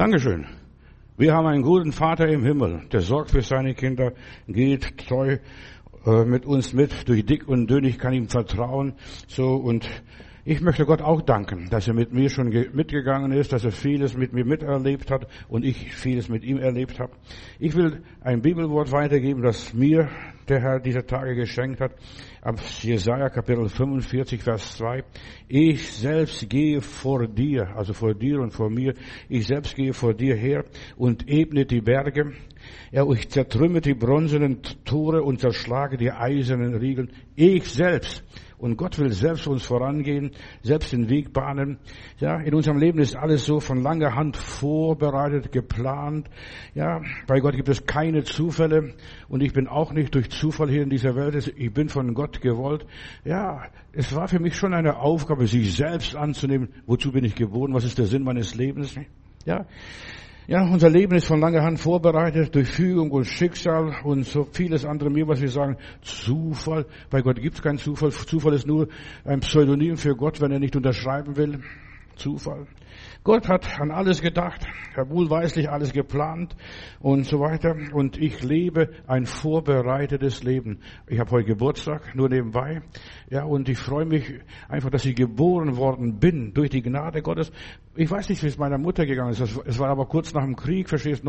Dankeschön. Wir haben einen guten Vater im Himmel, der sorgt für seine Kinder, geht treu mit uns mit, durch dick und dünn. Ich kann ihm vertrauen. So, und ich möchte Gott auch danken, dass er mit mir schon mitgegangen ist, dass er vieles mit mir miterlebt hat und ich vieles mit ihm erlebt habe. Ich will ein Bibelwort weitergeben, das mir der Herr dieser Tage geschenkt hat. Ab Jesaja Kapitel 45, Vers 2. Ich selbst gehe vor dir, also vor dir und vor mir. Ich selbst gehe vor dir her und ebne die Berge. Ja, ich zertrümmere die bronzenen Tore und zerschlage die eisernen Riegel. Ich selbst. Und Gott will selbst uns vorangehen, selbst den Weg bahnen. Ja, in unserem Leben ist alles so von langer Hand vorbereitet, geplant. Ja, bei Gott gibt es keine Zufälle. Und ich bin auch nicht durch Zufall hier in dieser Welt. Ich bin von Gott gewollt. Ja, es war für mich schon eine Aufgabe, sich selbst anzunehmen. Wozu bin ich geboren? Was ist der Sinn meines Lebens? Ja. Ja, unser Leben ist von langer Hand vorbereitet durch Fügung und Schicksal und so vieles andere mehr, was wir sagen, Zufall. Bei Gott gibt es keinen Zufall. Zufall ist nur ein Pseudonym für Gott, wenn er nicht unterschreiben will. Zufall. Gott hat an alles gedacht, hat wohlweislich alles geplant und so weiter. Und ich lebe ein vorbereitetes Leben. Ich habe heute Geburtstag, nur nebenbei. Ja, und ich freue mich einfach, dass ich geboren worden bin durch die Gnade Gottes. Ich weiß nicht, wie es meiner Mutter gegangen ist. Es war aber kurz nach dem Krieg, verstehst du,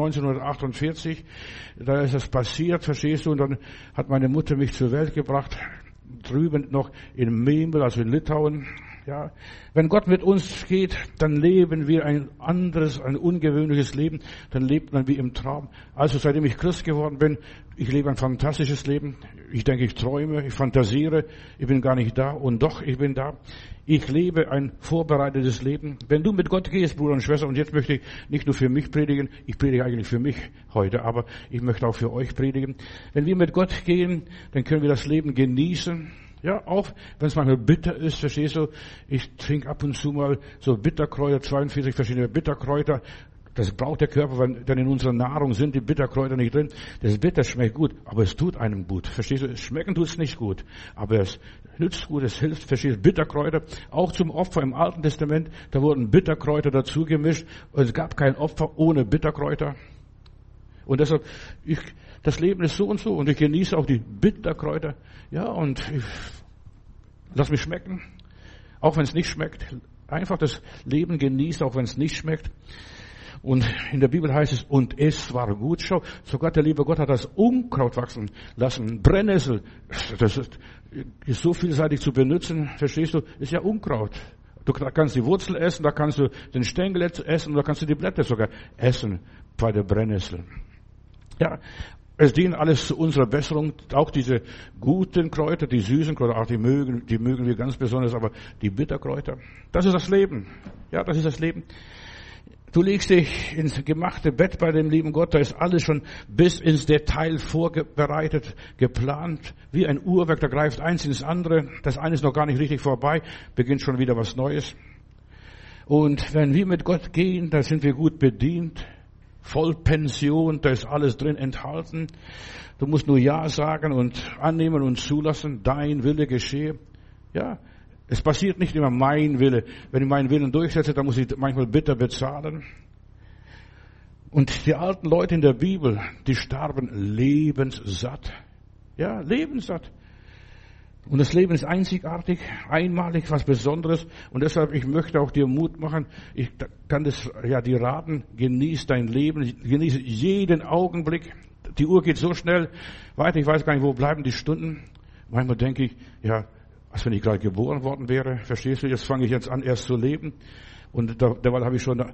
1948. Da ist das passiert, verstehst du. Und dann hat meine Mutter mich zur Welt gebracht. Drüben noch in Memel, also in Litauen. Ja, wenn Gott mit uns geht, dann leben wir ein anderes, ein ungewöhnliches Leben. Dann lebt man wie im Traum. Also seitdem ich Christ geworden bin, ich lebe ein fantastisches Leben. Ich denke, ich träume, ich fantasiere. Ich bin gar nicht da und doch, ich bin da. Ich lebe ein vorbereitetes Leben. Wenn du mit Gott gehst, Bruder und Schwester, und jetzt möchte ich nicht nur für mich predigen, ich predige eigentlich für mich heute, aber ich möchte auch für euch predigen. Wenn wir mit Gott gehen, dann können wir das Leben genießen. Ja, auch wenn es manchmal bitter ist, verstehst du, ich trinke ab und zu mal so Bitterkräuter, 42 verschiedene Bitterkräuter. Das braucht der Körper, wenn denn in unserer Nahrung sind die Bitterkräuter nicht drin. Das Bitter schmeckt gut, aber es tut einem gut. Verstehst du? Schmecken tut es nicht gut, aber es nützt gut, es hilft. Verstehst du? Bitterkräuter, auch zum Opfer im Alten Testament, da wurden Bitterkräuter dazu gemischt. Und es gab kein Opfer ohne Bitterkräuter. Und deshalb, das Leben ist so und so und ich genieße auch die Bitterkräuter. Ja, und ich lass mich schmecken, auch wenn es nicht schmeckt. Einfach das Leben genießen, auch wenn es nicht schmeckt. Und in der Bibel heißt es, und es war gut. Schau, sogar der liebe Gott hat das Unkraut wachsen lassen. Brennnessel, das ist so vielseitig zu benutzen, verstehst du, ist ja Unkraut. Du kannst die Wurzel essen, da kannst du den Stängel essen, da kannst du die Blätter sogar essen bei der Brennnessel. Ja, es dient alles zu unserer Besserung, auch diese guten Kräuter, die süßen Kräuter, auch die mögen wir ganz besonders, aber die Bitterkräuter, das ist das Leben. Ja, das ist das Leben. Du legst dich ins gemachte Bett bei dem lieben Gott, da ist alles schon bis ins Detail vorbereitet, geplant, wie ein Uhrwerk, da greift eins ins andere, das eine ist noch gar nicht richtig vorbei, beginnt schon wieder was Neues. Und wenn wir mit Gott gehen, da sind wir gut bedient, Vollpension, da ist alles drin enthalten. Du musst nur Ja sagen und annehmen und zulassen, dein Wille geschehe. Ja, es passiert nicht immer mein Wille. Wenn ich meinen Willen durchsetze, dann muss ich manchmal bitter bezahlen. Und die alten Leute in der Bibel, die starben lebenssatt. Ja, lebenssatt. Und das Leben ist einzigartig, einmalig, was Besonderes. Und deshalb, ich möchte auch dir Mut machen. Ich kann das, ja, dir raten, genieß dein Leben, genieße jeden Augenblick. Die Uhr geht so schnell weiter, ich weiß gar nicht, wo bleiben die Stunden. Manchmal denke ich, ja, als wenn ich gerade geboren worden wäre, verstehst du, jetzt fange ich jetzt an, erst zu leben. Und derweil habe ich schon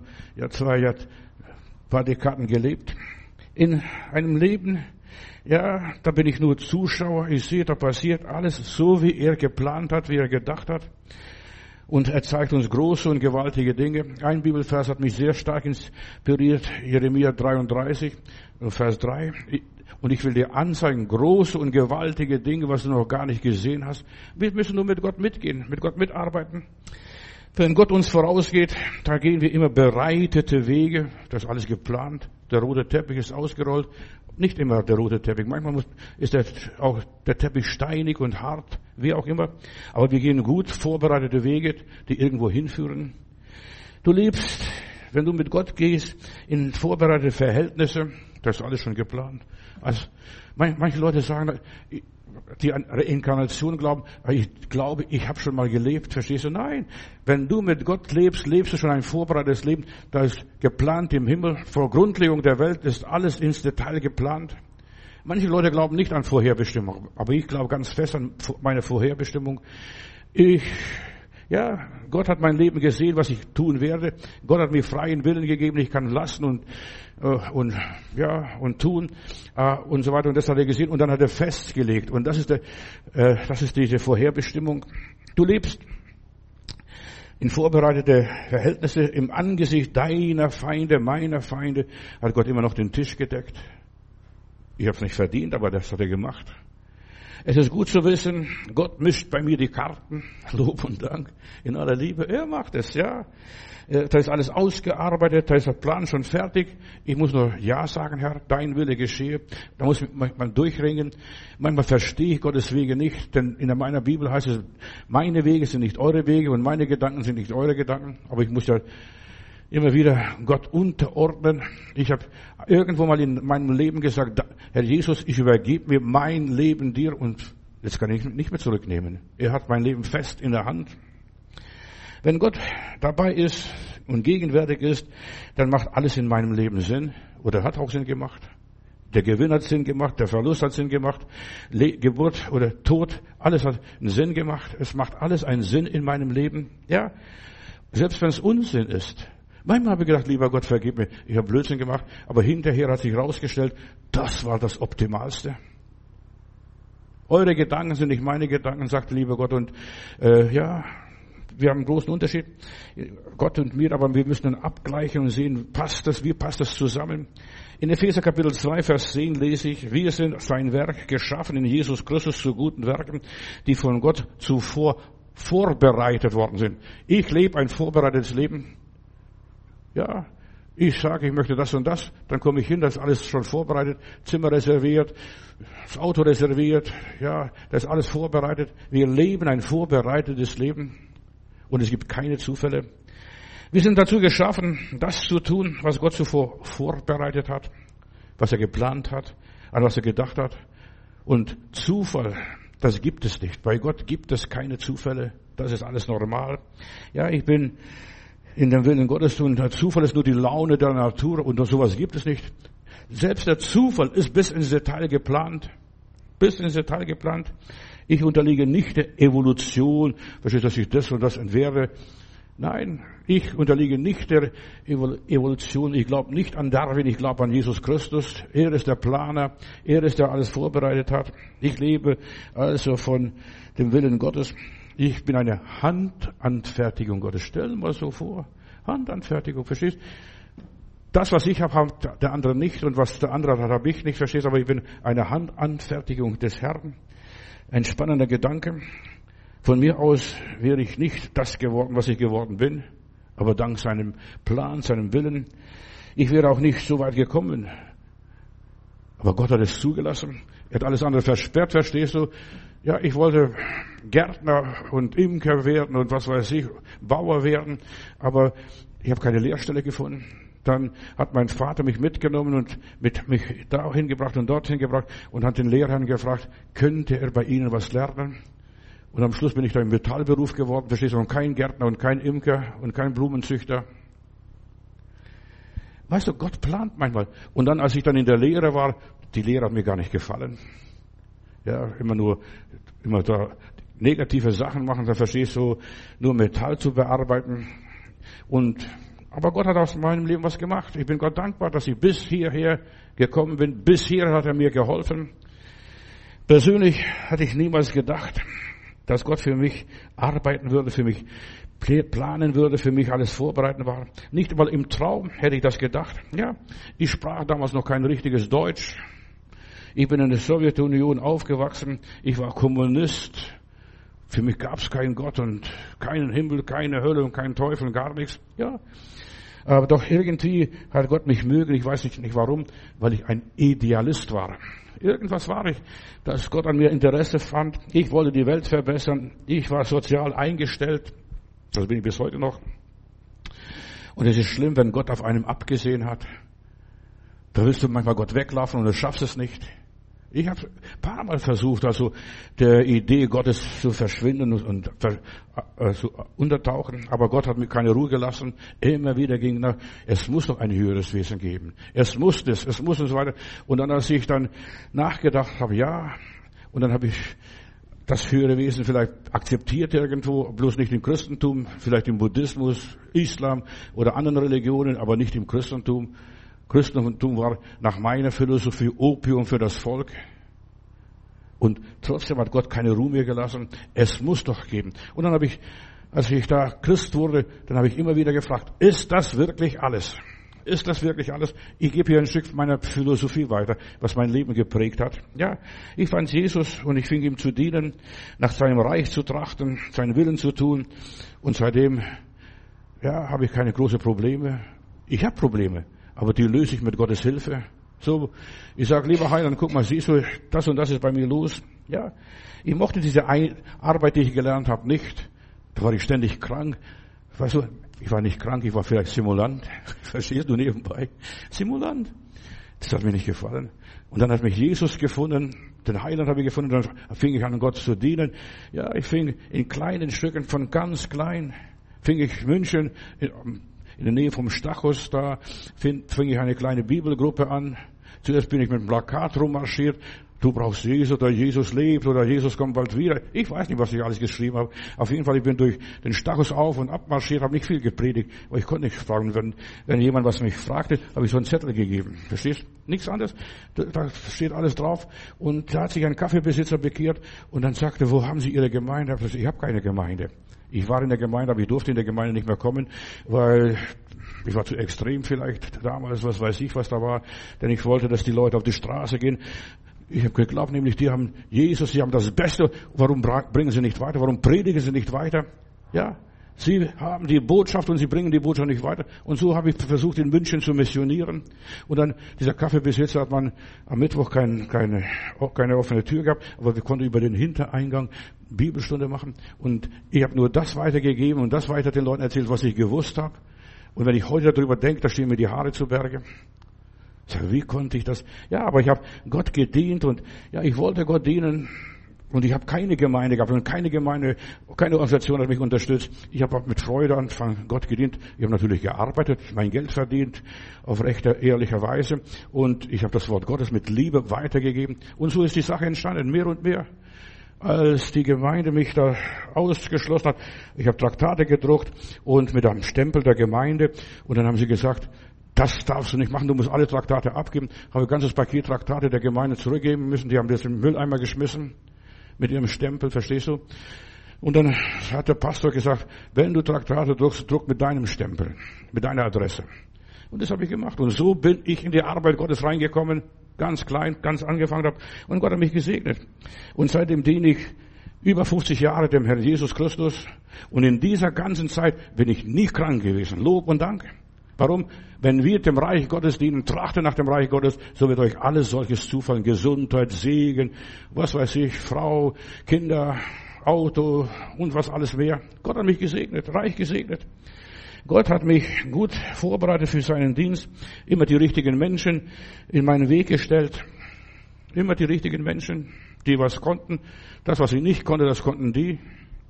paar Dekaden gelebt. In einem Leben, ja, da bin ich nur Zuschauer. Ich sehe, da passiert alles so, wie er geplant hat, wie er gedacht hat. Und er zeigt uns große und gewaltige Dinge. Ein Bibelvers hat mich sehr stark inspiriert. Jeremia 33, Vers 3. Und ich will dir anzeigen, große und gewaltige Dinge, was du noch gar nicht gesehen hast. Wir müssen nur mit Gott mitgehen, mit Gott mitarbeiten. Wenn Gott uns vorausgeht, da gehen wir immer bereitete Wege. Das ist alles geplant. Der rote Teppich ist ausgerollt. Nicht immer der rote Teppich. Manchmal ist auch der Teppich steinig und hart, wie auch immer. Aber wir gehen gut vorbereitete Wege, die irgendwo hinführen. Du lebst wenn du mit Gott gehst in vorbereitete Verhältnisse, das ist alles schon geplant. Also, manche Leute sagen, die an Reinkarnation glauben, ich glaube, ich habe schon mal gelebt, verstehst du? Nein, wenn du mit Gott lebst, lebst du schon ein vorbereitetes Leben, da ist geplant im Himmel, vor Grundlegung der Welt ist alles ins Detail geplant. Manche Leute glauben nicht an Vorherbestimmung, aber ich glaube ganz fest an meine Vorherbestimmung. Gott hat mein Leben gesehen, was ich tun werde. Gott hat mir freien Willen gegeben, ich kann lassen und tun und so weiter. Und das hat er gesehen und dann hat er festgelegt. Und das ist diese Vorherbestimmung. Du lebst in vorbereitete Verhältnisse im Angesicht deiner Feinde, meiner Feinde, hat Gott immer noch den Tisch gedeckt. Ich habe es nicht verdient, aber das hat er gemacht. Es ist gut zu wissen, Gott mischt bei mir die Karten, Lob und Dank, in aller Liebe. Er macht es, ja. Da ist alles ausgearbeitet, da ist der Plan schon fertig. Ich muss nur Ja sagen, Herr, dein Wille geschehe. Da muss man durchringen. Manchmal verstehe ich Gottes Wege nicht, denn in meiner Bibel heißt es, meine Wege sind nicht eure Wege und meine Gedanken sind nicht eure Gedanken. Aber ich muss ja immer wieder Gott unterordnen. Ich habe irgendwo mal in meinem Leben gesagt, Herr Jesus, ich übergebe mir mein Leben dir und jetzt kann ich nicht mehr zurücknehmen. Er hat mein Leben fest in der Hand. Wenn Gott dabei ist und gegenwärtig ist, dann macht alles in meinem Leben Sinn oder hat auch Sinn gemacht. Der Gewinn hat Sinn gemacht, der Verlust hat Sinn gemacht, Geburt oder Tod, alles hat einen Sinn gemacht. Es macht alles einen Sinn in meinem Leben. Ja, selbst wenn es Unsinn ist. Manchmal habe ich gedacht, lieber Gott, vergib mir, ich habe Blödsinn gemacht, aber hinterher hat sich herausgestellt, das war das Optimalste. Eure Gedanken sind nicht meine Gedanken, sagt lieber Gott, und wir haben einen großen Unterschied, Gott und mir, aber wir müssen dann abgleichen und sehen, wie passt das zusammen? In Epheser Kapitel 2, Vers 10 lese ich, wir sind sein Werk geschaffen in Jesus Christus zu guten Werken, die von Gott zuvor vorbereitet worden sind. Ich lebe ein vorbereitetes Leben. Ja, ich sage, ich möchte das und das, dann komme ich hin, das ist alles schon vorbereitet, Zimmer reserviert, das Auto reserviert, ja, das ist alles vorbereitet. Wir leben ein vorbereitetes Leben und es gibt keine Zufälle. Wir sind dazu geschaffen, das zu tun, was Gott zuvor vorbereitet hat, was er geplant hat, an was er gedacht hat. Und Zufall, das gibt es nicht. Bei Gott gibt es keine Zufälle, das ist alles normal. Ja, ich bin in dem Willen Gottes tun. Der Zufall ist nur die Laune der Natur und sowas gibt es nicht. Selbst der Zufall ist bis ins Detail geplant. Bis ins Detail geplant. Ich unterliege nicht der Evolution, verstehst du, dass ich das und das entwehre. Nein, ich unterliege nicht der Evolution. Ich glaube nicht an Darwin, ich glaube an Jesus Christus. Er ist der Planer, er ist der alles vorbereitet hat. Ich lebe also von dem Willen Gottes. Ich bin eine Handanfertigung Gottes. Stell dir mal so vor. Handanfertigung, verstehst? Das, was ich habe, hat der andere nicht. Und was der andere hat, habe ich nicht, verstehst? Aber ich bin eine Handanfertigung des Herrn. Ein spannender Gedanke. Von mir aus wäre ich nicht das geworden, was ich geworden bin. Aber dank seinem Plan, seinem Willen. Ich wäre auch nicht so weit gekommen. Aber Gott hat es zugelassen. Er hat alles andere versperrt, verstehst du? Ja, ich wollte Gärtner und Imker werden und was weiß ich, Bauer werden, aber ich habe keine Lehrstelle gefunden. Dann hat mein Vater mich mitgenommen und mich dahin gebracht und dorthin gebracht und hat den Lehrherrn gefragt, könnte er bei Ihnen was lernen? Und am Schluss bin ich da im Metallberuf geworden, verstehst du, und kein Gärtner und kein Imker und kein Blumenzüchter. Weißt du, Gott plant manchmal. Und dann, als ich dann in der Lehre war, die Lehre hat mir gar nicht gefallen. Ja, immer da negative Sachen machen, da verstehst du, nur Metall zu bearbeiten. Aber Gott hat aus meinem Leben was gemacht. Ich bin Gott dankbar, dass ich bis hierher gekommen bin. Bis hierher hat er mir geholfen. Persönlich hatte ich niemals gedacht, dass Gott für mich arbeiten würde, für mich planen würde, für mich alles vorbereiten war. Nicht einmal im Traum hätte ich das gedacht. Ja, ich sprach damals noch kein richtiges Deutsch. Ich bin in der Sowjetunion aufgewachsen. Ich war Kommunist. Für mich gab es keinen Gott und keinen Himmel, keine Hölle und keinen Teufel, gar nichts. Ja, aber doch irgendwie hat Gott mich mögen. Ich weiß nicht warum, weil ich ein Idealist war. Irgendwas war ich, dass Gott an mir Interesse fand. Ich wollte die Welt verbessern. Ich war sozial eingestellt. Das bin ich bis heute noch. Und es ist schlimm, wenn Gott auf einem abgesehen hat. Da willst du manchmal Gott weglaufen und du schaffst es nicht. Ich habe ein paar Mal versucht, also der Idee Gottes zu verschwinden und zu untertauchen. Aber Gott hat mir keine Ruhe gelassen. Immer wieder ging nach, es muss doch ein höheres Wesen geben. Es muss und so weiter. Und dann, als ich dann nachgedacht habe, ja, und dann habe ich das höhere Wesen vielleicht akzeptiert irgendwo, bloß nicht im Christentum, vielleicht im Buddhismus, Islam oder anderen Religionen, aber nicht im Christentum. Christentum war nach meiner Philosophie Opium für das Volk. Und trotzdem hat Gott keine Ruhe mehr gelassen. Es muss doch geben. Und dann habe ich, als ich da Christ wurde, dann habe ich immer wieder gefragt, ist das wirklich alles? Ist das wirklich alles? Ich gebe hier ein Stück meiner Philosophie weiter, was mein Leben geprägt hat. Ja, ich fand Jesus und ich fing ihm zu dienen, nach seinem Reich zu trachten, seinen Willen zu tun. Und seitdem, ja, habe ich keine großen Probleme. Ich habe Probleme. Aber die löse ich mit Gottes Hilfe. So, ich sage, lieber Heiland, guck mal, siehst du, das und das ist bei mir los. Ja, ich mochte diese Arbeit, die ich gelernt habe, nicht. Da war ich ständig krank. Weißt du, ich war nicht krank, ich war vielleicht Simulant. Verstehst du nebenbei? Simulant. Das hat mir nicht gefallen. Und dann hat mich Jesus gefunden, den Heiland habe ich gefunden, dann fing ich an, Gott zu dienen. Ja, ich fing in kleinen Stücken, von ganz klein, fing ich München, in der Nähe vom Stachus, da fing ich eine kleine Bibelgruppe an. Zuerst bin ich mit einem Plakat rummarschiert. Du brauchst Jesus, oder Jesus lebt, oder Jesus kommt bald wieder. Ich weiß nicht, was ich alles geschrieben habe. Auf jeden Fall, ich bin durch den Stachus auf und ab marschiert, habe nicht viel gepredigt, aber ich konnte nicht fragen. Wenn jemand was mich fragte, habe ich so einen Zettel gegeben. Verstehst? Nichts anderes. Da steht alles drauf. Und da hat sich ein Kaffeebesitzer bekehrt und dann sagte, wo haben Sie Ihre Gemeinde? Ich habe keine Gemeinde. Ich war in der Gemeinde, aber ich durfte in der Gemeinde nicht mehr kommen, weil ich war zu extrem vielleicht damals, was weiß ich, was da war. Denn ich wollte, dass die Leute auf die Straße gehen. Ich habe geglaubt, nämlich die haben Jesus, sie haben das Beste. Warum bringen sie nicht weiter? Warum predigen sie nicht weiter? Ja, sie haben die Botschaft und sie bringen die Botschaft nicht weiter. Und so habe ich versucht, in München zu missionieren. Und dann, dieser Kaffeebesitzer hat man am Mittwoch keine offene Tür gehabt, aber wir konnten über den Hintereingang Bibelstunde machen. Und ich habe nur das weitergegeben und das weiter den Leuten erzählt, was ich gewusst habe. Und wenn ich heute darüber denke, da stehen mir die Haare zu Berge. Ich sage, wie konnte ich das? Ja, aber ich habe Gott gedient und ja, ich wollte Gott dienen. Und ich habe keine Gemeinde gehabt und keine Organisation hat mich unterstützt. Ich habe mit Freude an Gott gedient. Ich habe natürlich gearbeitet, mein Geld verdient, auf rechter, ehrlicher Weise. Und ich habe das Wort Gottes mit Liebe weitergegeben. Und so ist die Sache entstanden, mehr und mehr. Als die Gemeinde mich da ausgeschlossen hat, ich habe Traktate gedruckt und mit einem Stempel der Gemeinde. Und dann haben sie gesagt, das darfst du nicht machen, du musst alle Traktate abgeben. Habe ein ganzes Paket Traktate der Gemeinde zurückgeben müssen. Die haben das in den Mülleimer geschmissen. Mit ihrem Stempel, verstehst du? Und dann hat der Pastor gesagt, wenn du Traktate druckst, druck mit deinem Stempel, mit deiner Adresse. Und das habe ich gemacht. Und so bin ich in die Arbeit Gottes reingekommen, ganz klein, ganz angefangen habe. Und Gott hat mich gesegnet. Und seitdem diene ich über 50 Jahre dem Herrn Jesus Christus. Und in dieser ganzen Zeit bin ich nie krank gewesen. Lob und Dank. Warum? Wenn wir dem Reich Gottes dienen, trachten nach dem Reich Gottes, so wird euch alles solches zufallen. Gesundheit, Segen, was weiß ich, Frau, Kinder, Auto und was alles mehr. Gott hat mich gesegnet, reich gesegnet. Gott hat mich gut vorbereitet für seinen Dienst. Immer die richtigen Menschen in meinen Weg gestellt. Immer die richtigen Menschen, die was konnten. Das, was ich nicht konnte, das konnten die.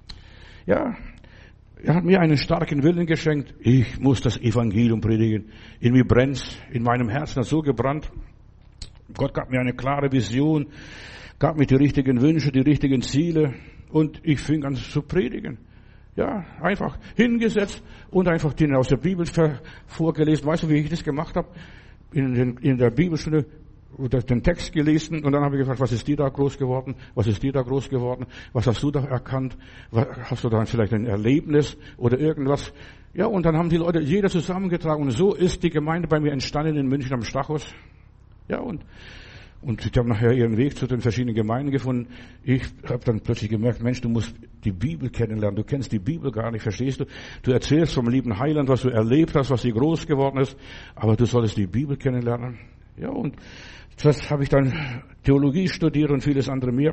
Ja. Er hat mir einen starken Willen geschenkt. Ich muss das Evangelium predigen. In mir brennt's, in meinem Herzen hat so gebrannt. Gott gab mir eine klare Vision, gab mir die richtigen Wünsche, die richtigen Ziele und ich fing an zu predigen. Ja, einfach hingesetzt und einfach den aus der Bibel vorgelesen. Weißt du, wie ich das gemacht habe? In der Bibelstunde den Text gelesen und dann habe ich gefragt, was ist dir da groß geworden? Was ist dir da groß geworden? Was hast du da erkannt? Hast du da vielleicht ein Erlebnis oder irgendwas? Ja, und dann haben die Leute jeder zusammengetragen und so ist die Gemeinde bei mir entstanden in München am Stachus. Ja, und die haben nachher ihren Weg zu den verschiedenen Gemeinden gefunden. Ich habe dann plötzlich gemerkt, Mensch, du musst die Bibel kennenlernen. Du kennst die Bibel gar nicht, verstehst du? Du erzählst vom lieben Heiland, was du erlebt hast, was dir groß geworden ist, aber du solltest die Bibel kennenlernen. Ja, und das habe ich dann Theologie studiert und vieles andere mehr.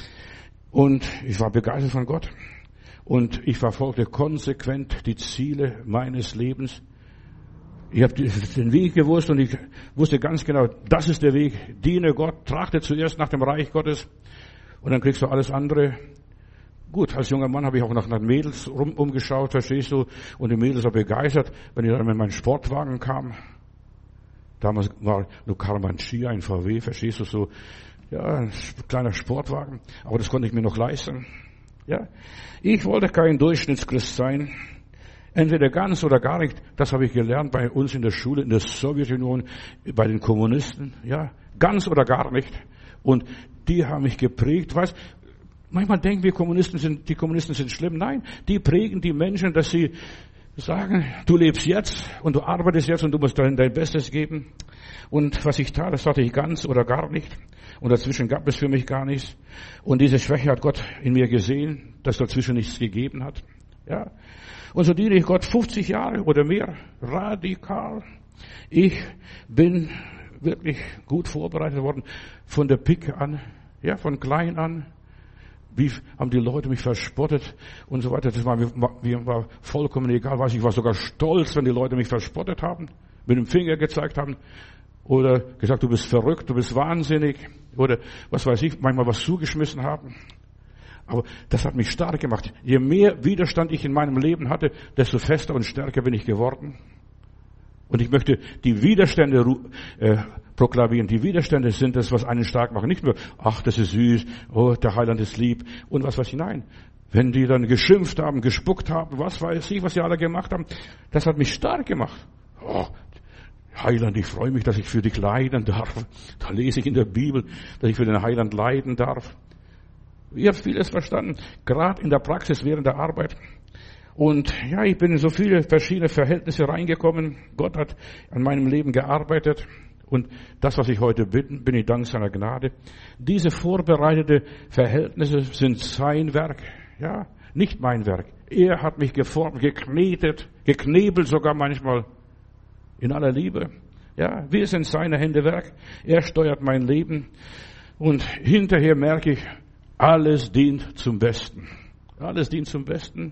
Und ich war begeistert von Gott. Und ich verfolgte konsequent die Ziele meines Lebens. Ich habe den Weg gewusst und ich wusste ganz genau, das ist der Weg. Diene Gott, trachte zuerst nach dem Reich Gottes und dann kriegst du alles andere. Gut, als junger Mann habe ich auch nach Mädels umgeschaut, verstehst du? Und die Mädels waren begeistert, wenn ich dann mit meinem Sportwagen kam. Damals war nur Karmann Chia, ein VW, verstehst du, so, ja, ein kleiner Sportwagen. Aber das konnte ich mir noch leisten. Ja. Ich wollte kein Durchschnittschrist sein. Entweder ganz oder gar nicht. Das habe ich gelernt bei uns in der Schule, in der Sowjetunion, bei den Kommunisten. Ja, ganz oder gar nicht. Und die haben mich geprägt. Weißt, manchmal denken wir, die Kommunisten sind schlimm. Nein, die prägen die Menschen, dass sie sagen, du lebst jetzt und du arbeitest jetzt und du musst dein Bestes geben. Und was ich tat, das hatte ich ganz oder gar nicht. Und dazwischen gab es für mich gar nichts. Und diese Schwäche hat Gott in mir gesehen, dass dazwischen nichts gegeben hat. Ja. Und so diene ich Gott 50 Jahre oder mehr, radikal. Ich bin wirklich gut vorbereitet worden, von der Pike an, ja, von klein an. Wie haben die Leute mich verspottet und so weiter. Das war mir vollkommen egal. Ich war sogar stolz, wenn die Leute mich verspottet haben, mit dem Finger gezeigt haben oder gesagt, du bist verrückt, du bist wahnsinnig oder was weiß ich, manchmal was zugeschmissen haben. Aber das hat mich stark gemacht. Je mehr Widerstand ich in meinem Leben hatte, desto fester und stärker bin ich geworden. Und ich möchte die Widerstände proklamieren. Die Widerstände sind das, was einen stark macht. Nicht nur, ach, das ist süß, oh, der Heiland ist lieb und was weiß ich. Nein, wenn die dann geschimpft haben, gespuckt haben, was weiß ich, was sie alle gemacht haben, das hat mich stark gemacht. Oh, Heiland, ich freue mich, dass ich für dich leiden darf. Da lese ich in der Bibel, dass ich für den Heiland leiden darf. Ich habe vieles verstanden, gerade in der Praxis während der Arbeit. Und ja, ich bin in so viele verschiedene Verhältnisse reingekommen. Gott hat an meinem Leben gearbeitet. Und das, was ich heute bin ich dank seiner Gnade. Diese vorbereitete Verhältnisse sind sein Werk. Ja, nicht mein Werk. Er hat mich geformt, geknetet, geknebelt sogar manchmal. In aller Liebe. Ja, wir sind seine Hände Werk. Er steuert mein Leben. Und hinterher merke ich, alles dient zum Besten. Alles dient zum Besten.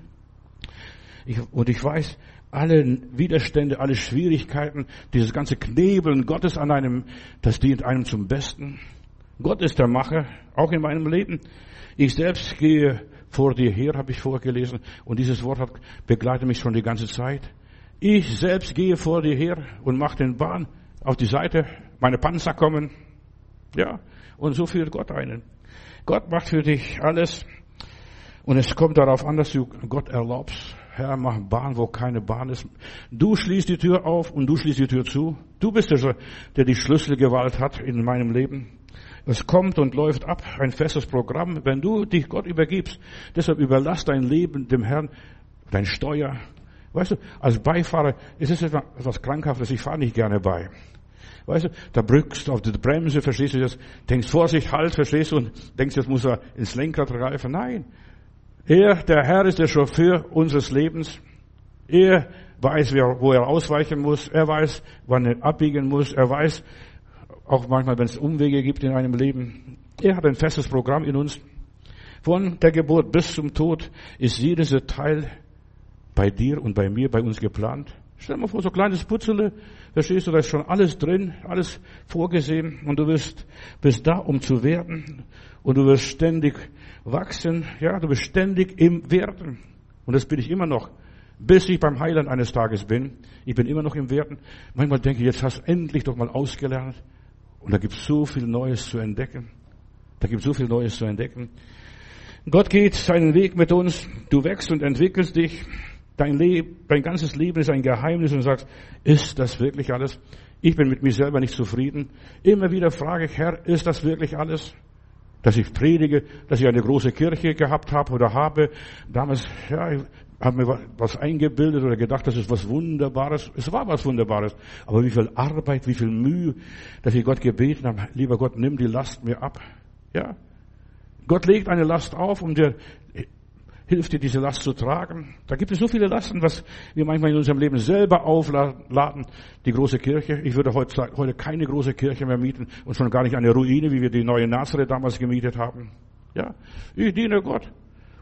Ich weiß, alle Widerstände, alle Schwierigkeiten, dieses ganze Knebeln Gottes an einem, das dient einem zum Besten. Gott ist der Macher, auch in meinem Leben. Ich selbst gehe vor dir her, habe ich vorgelesen. Und dieses Wort begleitet mich schon die ganze Zeit. Ich selbst gehe vor dir her und mache den Bahn auf die Seite, meine Panzer kommen. Ja, und so führt Gott einen. Gott macht für dich alles. Und es kommt darauf an, dass du Gott erlaubst. Herr, mach Bahn, wo keine Bahn ist. Du schließt die Tür auf und du schließt die Tür zu. Du bist der die Schlüsselgewalt hat in meinem Leben. Es kommt und läuft ab, ein festes Programm, wenn du dich Gott übergibst. Deshalb überlass dein Leben dem Herrn, dein Steuer. Weißt du, als Beifahrer ist es etwas Krankhaftes, ich fahre nicht gerne bei. Weißt du, da drückst du auf die Bremse, verstehst du das, denkst Vorsicht, halt, verstehst du, und denkst, jetzt muss er ins Lenkrad greifen. Nein. Der Herr ist der Chauffeur unseres Lebens. Er weiß, wo er ausweichen muss. Er weiß, wann er abbiegen muss. Er weiß, auch manchmal, wenn es Umwege gibt in einem Leben. Er hat ein festes Programm in uns. Von der Geburt bis zum Tod ist jedes Detail bei dir und bei mir, bei uns geplant. Stell dir mal vor, so ein kleines Putzele, verstehst du, da ist schon alles drin, alles vorgesehen und du bist da, um zu werden und du wirst ständig wachsen, ja, du bist ständig im Werden und das bin ich immer noch, bis ich beim Heiland eines Tages bin. Ich bin immer noch im Werden. Manchmal denke ich, jetzt hast du endlich doch mal ausgelernt und da gibt es so viel Neues zu entdecken. Gott geht seinen Weg mit uns, du wächst und entwickelst dich. Dein ganzes Leben ist ein Geheimnis und du sagst, ist das wirklich alles? Ich bin mit mir selber nicht zufrieden. Immer wieder frage ich, Herr, ist das wirklich alles? Dass ich predige, dass ich eine große Kirche gehabt habe oder habe. Damals, ja, ich habe mir was eingebildet oder gedacht, das ist was Wunderbares. Es war was Wunderbares. Aber wie viel Arbeit, wie viel Mühe, dass ich Gott gebeten habe, lieber Gott, nimm die Last mir ab. Ja. Gott legt eine Last auf, um dir hilft dir, diese Last zu tragen. Da gibt es so viele Lasten, was wir manchmal in unserem Leben selber aufladen. Die große Kirche. Ich würde heute keine große Kirche mehr mieten und schon gar nicht eine Ruine, wie wir die neue Nazareth damals gemietet haben. Ja, ich diene Gott.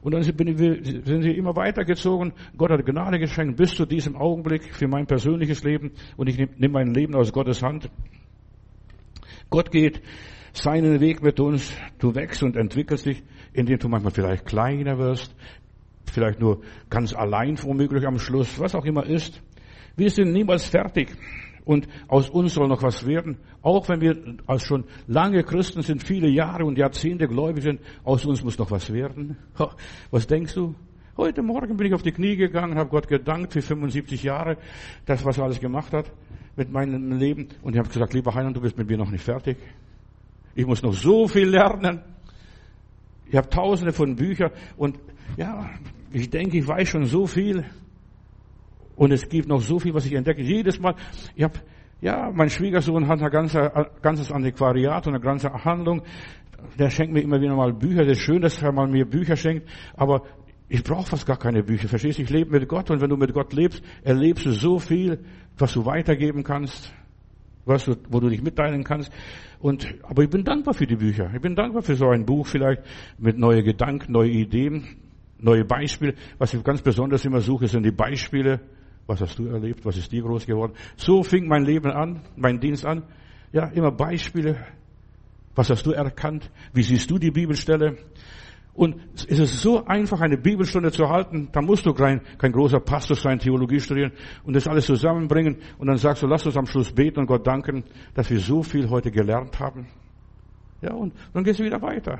Und dann sind sie immer weitergezogen. Gott hat Gnade geschenkt bis zu diesem Augenblick für mein persönliches Leben. Und ich nehme mein Leben aus Gottes Hand. Gott geht seinen Weg mit uns. Du wächst und entwickelst dich, indem du manchmal vielleicht kleiner wirst. Vielleicht nur ganz allein womöglich am Schluss. Was auch immer ist. Wir sind niemals fertig. Und aus uns soll noch was werden. Auch wenn wir als schon lange Christen sind, viele Jahre und Jahrzehnte gläubig sind, aus uns muss noch was werden. Was denkst du? Heute Morgen bin ich auf die Knie gegangen, habe Gott gedankt für 75 Jahre, das, was er alles gemacht hat mit meinem Leben. Und ich habe gesagt, lieber Heiland, du bist mit mir noch nicht fertig. Ich muss noch so viel lernen. Ich habe tausende von Büchern und ja, ich denke, ich weiß schon so viel. Und es gibt noch so viel, was ich entdecke. Jedes Mal, mein Schwiegersohn hat ein ganzes Antiquariat und eine ganze Handlung. Der schenkt mir immer wieder mal Bücher. Das ist schön, dass er mal mir Bücher schenkt. Aber ich brauche fast gar keine Bücher. Verstehst du? Ich lebe mit Gott. Und wenn du mit Gott lebst, erlebst du so viel, was du weitergeben kannst. Wo du dich mitteilen kannst. Aber ich bin dankbar für die Bücher. Ich bin dankbar für so ein Buch vielleicht mit neuen Gedanken, neue Ideen, neue Beispiele. Was ich ganz besonders immer suche, sind die Beispiele. Was hast du erlebt? Was ist dir groß geworden? So fing mein Leben an, mein Dienst an. Ja, immer Beispiele. Was hast du erkannt? Wie siehst du die Bibelstelle? Und es ist so einfach, eine Bibelstunde zu halten. Da musst du kein großer Pastor sein, Theologie studieren und das alles zusammenbringen. Und dann sagst du, lass uns am Schluss beten und Gott danken, dass wir so viel heute gelernt haben. Ja, und dann gehst du wieder weiter.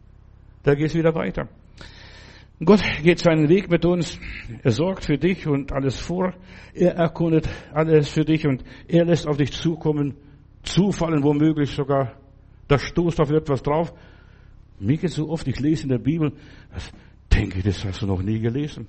Gott geht seinen Weg mit uns. Er sorgt für dich und alles vor. Er erkundet alles für dich und er lässt auf dich zukommen, zufallen womöglich sogar. Da stoßt auf etwas drauf. Mir geht so oft, ich lese in der Bibel, denke ich, das hast du noch nie gelesen.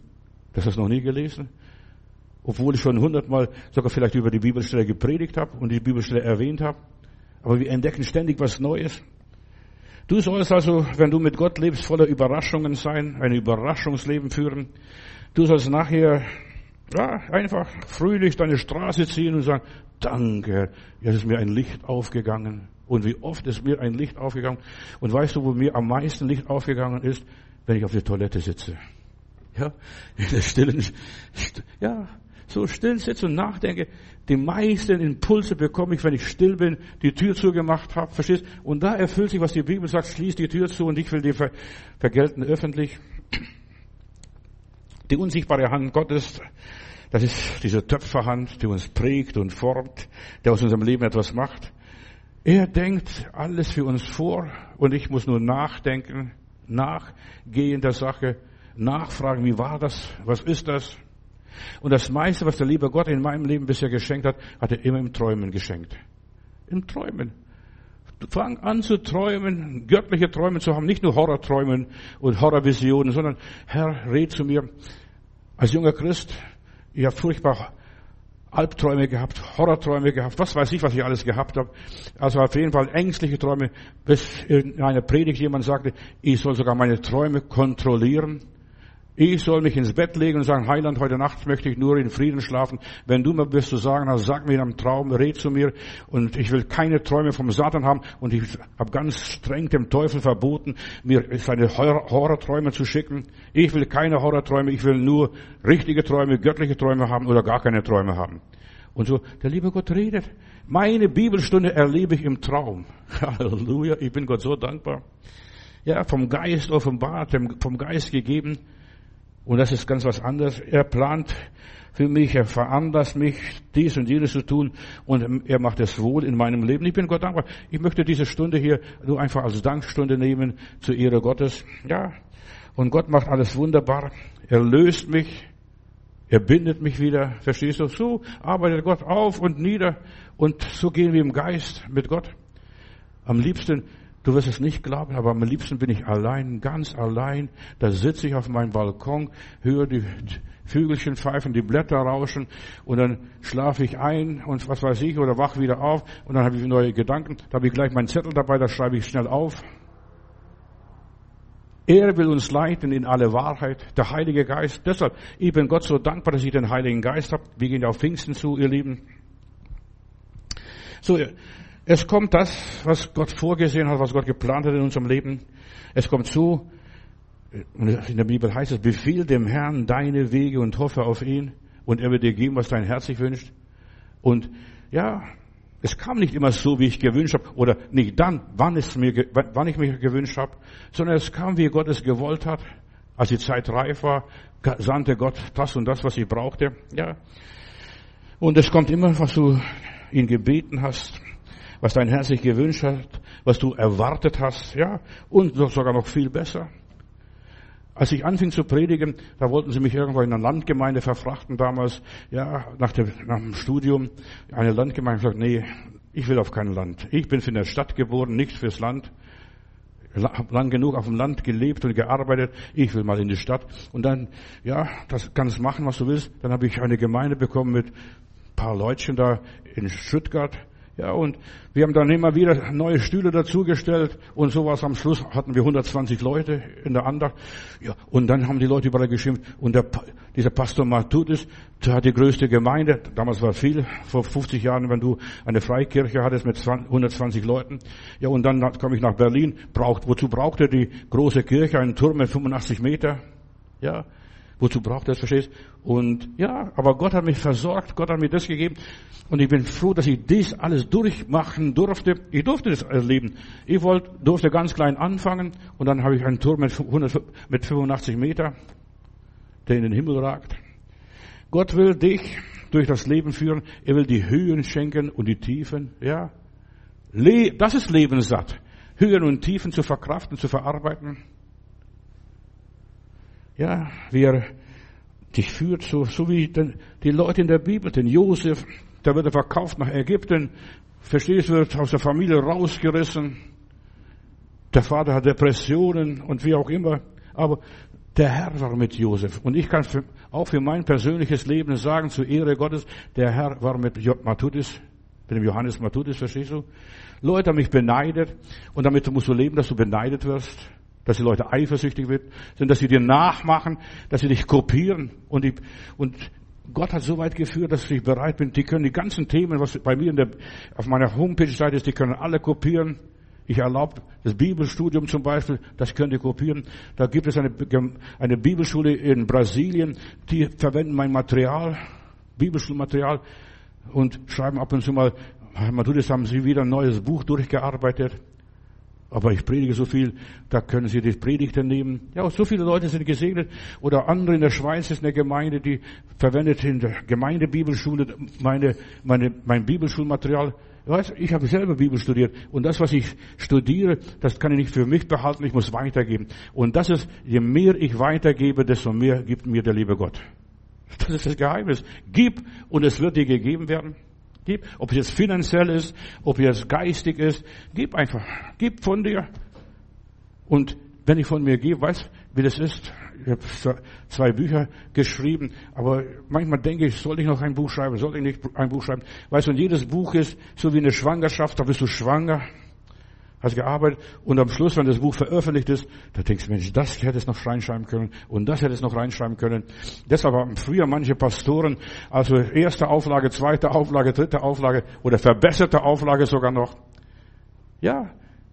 Obwohl ich schon 100-mal sogar vielleicht über die Bibelstelle gepredigt habe und die Bibelstelle erwähnt habe. Aber wir entdecken ständig was Neues. Du sollst also, wenn du mit Gott lebst, voller Überraschungen sein, ein Überraschungsleben führen. Du sollst nachher einfach fröhlich deine Straße ziehen und sagen, danke, jetzt ist mir ein Licht aufgegangen. Und wie oft ist mir ein Licht aufgegangen? Und weißt du, wo mir am meisten Licht aufgegangen ist? Wenn ich auf der Toilette sitze. Ja, in der stillen, so still sitze und nachdenke. Die meisten Impulse bekomme ich, wenn ich still bin, die Tür zugemacht habe, verstehst? Und da erfüllt sich, was die Bibel sagt, schließ die Tür zu und ich will dir vergelten öffentlich. Die unsichtbare Hand Gottes, das ist diese Töpferhand, die uns prägt und formt, der aus unserem Leben etwas macht. Er denkt alles für uns vor und ich muss nur nachdenken, nachgehen der Sache, nachfragen, wie war das, was ist das? Und das meiste, was der liebe Gott in meinem Leben bisher geschenkt hat, hat er immer im Träumen geschenkt. Im Träumen. Fang an zu träumen, göttliche Träume zu haben, nicht nur Horrorträumen und Horrorvisionen, sondern Herr, red zu mir. Als junger Christ, ich habe furchtbar Albträume gehabt, Horrorträume gehabt, was weiß ich, was ich alles gehabt habe. Also auf jeden Fall ängstliche Träume, bis in einer Predigt jemand sagte, ich soll sogar meine Träume kontrollieren. Ich soll mich ins Bett legen und sagen, Heiland, heute Nacht möchte ich nur in Frieden schlafen. Wenn du mir bist zu sagen hast, sag mir in einem Traum, red zu mir. Und ich will keine Träume vom Satan haben. Und ich habe ganz streng dem Teufel verboten, mir seine Horrorträume zu schicken. Ich will keine Horrorträume, ich will nur richtige Träume, göttliche Träume haben oder gar keine Träume haben. Und so, der liebe Gott redet. Meine Bibelstunde erlebe ich im Traum. Halleluja, ich bin Gott so dankbar. Ja, vom Geist offenbart, vom Geist gegeben. Und das ist ganz was anderes. Er plant für mich, er veranlasst mich, dies und jenes zu tun. Und er macht es wohl in meinem Leben. Ich bin Gott dankbar. Ich möchte diese Stunde hier nur einfach als Dankstunde nehmen zur Ehre Gottes. Ja. Und Gott macht alles wunderbar. Er löst mich. Er bindet mich wieder. Verstehst du? So arbeitet Gott auf und nieder. Und so gehen wir im Geist mit Gott. Am liebsten, du wirst es nicht glauben, aber am liebsten bin ich allein, ganz allein. Da sitze ich auf meinem Balkon, höre die Vögelchen pfeifen, die Blätter rauschen und dann schlafe ich ein und was weiß ich oder wach wieder auf und dann habe ich neue Gedanken. Da habe ich gleich meinen Zettel dabei, da schreibe ich schnell auf. Er will uns leiten in alle Wahrheit, der Heilige Geist. Deshalb, ich bin Gott so dankbar, dass ich den Heiligen Geist habe. Wir gehen auf Pfingsten zu, ihr Lieben. So, es kommt das, was Gott vorgesehen hat, was Gott geplant hat in unserem Leben. Es kommt so, Und in der Bibel heißt es, befiehl dem Herrn deine Wege und hoffe auf ihn und er wird dir geben, was dein Herz sich wünscht. Und ja, es kam nicht immer so, wie ich gewünscht habe, oder nicht dann, wann ich mir gewünscht habe, sondern es kam, wie Gott es gewollt hat. Als die Zeit reif war, sandte Gott das und das, was ich brauchte. Ja. Und es kommt immer, was du ihn gebeten hast, was dein Herz sich gewünscht hat, was du erwartet hast, ja, und sogar noch viel besser. Als ich anfing zu predigen, da wollten sie mich irgendwo in eine Landgemeinde verfrachten damals, ja, nach dem Studium, eine Landgemeinde. Ich sagte, nee, ich will auf kein Land. Ich bin für eine Stadt geboren, nicht fürs Land. Lang genug auf dem Land gelebt und gearbeitet. Ich will mal in die Stadt. Und dann, ja, das kannst machen, was du willst. Dann habe ich eine Gemeinde bekommen mit ein paar Leutchen da in Stuttgart. Ja, und wir haben dann immer wieder neue Stühle dazugestellt und sowas. Am Schluss hatten wir 120 Leute in der Andacht. Ja, und dann haben die Leute überall geschimpft. Und dieser Pastor Matthudis, der hat die größte Gemeinde. Damals war viel, vor 50 Jahren, wenn du eine Freikirche hattest mit 120 Leuten. Ja, und dann kam ich nach Berlin. Wozu brauchte die große Kirche einen Turm mit 85 Meter? Ja. Wozu braucht er das, verstehst? Und ja, aber Gott hat mich versorgt, Gott hat mir das gegeben. Und ich bin froh, dass ich dies alles durchmachen durfte. Ich durfte das erleben. Ich durfte ganz klein anfangen und dann habe ich einen Turm mit 85 Meter, der in den Himmel ragt. Gott will dich durch das Leben führen. Er will die Höhen schenken und die Tiefen, ja. Das ist lebenssatt. Höhen und Tiefen zu verkraften, zu verarbeiten. Ja, wie er dich führt, so wie die Leute in der Bibel, den Josef, der wird verkauft nach Ägypten, verstehst du, wird aus der Familie rausgerissen. Der Vater hat Depressionen und wie auch immer, aber der Herr war mit Josef. Und ich kann auch für mein persönliches Leben sagen, zur Ehre Gottes, der Herr war mit Matthudis, mit dem Johannes Matthudis, verstehst du? Leute haben mich beneidet und damit musst du leben, dass du beneidet wirst. Dass die Leute eifersüchtig sind, dass sie dir nachmachen, dass sie dich kopieren. Und Gott hat so weit geführt, dass ich bereit bin, die können die ganzen Themen, was bei mir auf meiner Homepage-Seite ist, die können alle kopieren. Ich erlaube das Bibelstudium zum Beispiel, das könnt ihr kopieren. Da gibt es eine Bibelschule in Brasilien, die verwenden mein Material, Bibelschulmaterial, und schreiben ab und zu mal, Matthudis, haben Sie wieder ein neues Buch durchgearbeitet. Aber ich predige so viel, da können Sie die Predigten nehmen. Ja, so viele Leute sind gesegnet. Oder andere in der Schweiz ist eine Gemeinde, die verwendet in der Gemeindebibelschule mein Bibelschulmaterial. Weißt, ich habe selber Bibel studiert. Und das, was ich studiere, das kann ich nicht für mich behalten, ich muss weitergeben. Und das ist, je mehr ich weitergebe, desto mehr gibt mir der liebe Gott. Das ist das Geheimnis. Gib und es wird dir gegeben werden. Gib, ob es jetzt finanziell ist, ob es jetzt geistig ist, gib einfach, gib von dir. Und wenn ich von mir gebe, weißt wie das ist? Ich habe 2 Bücher geschrieben, aber manchmal denke ich, soll ich noch ein Buch schreiben, soll ich nicht ein Buch schreiben? Weißt du, und jedes Buch ist so wie eine Schwangerschaft, da bist du schwanger, hast gearbeitet und am Schluss, wenn das Buch veröffentlicht ist, da denkst du, Mensch, das hätte es noch reinschreiben können und das hätte es noch reinschreiben können. Deshalb haben früher manche Pastoren, also erste Auflage, zweite Auflage, dritte Auflage oder verbesserte Auflage sogar noch. Ja,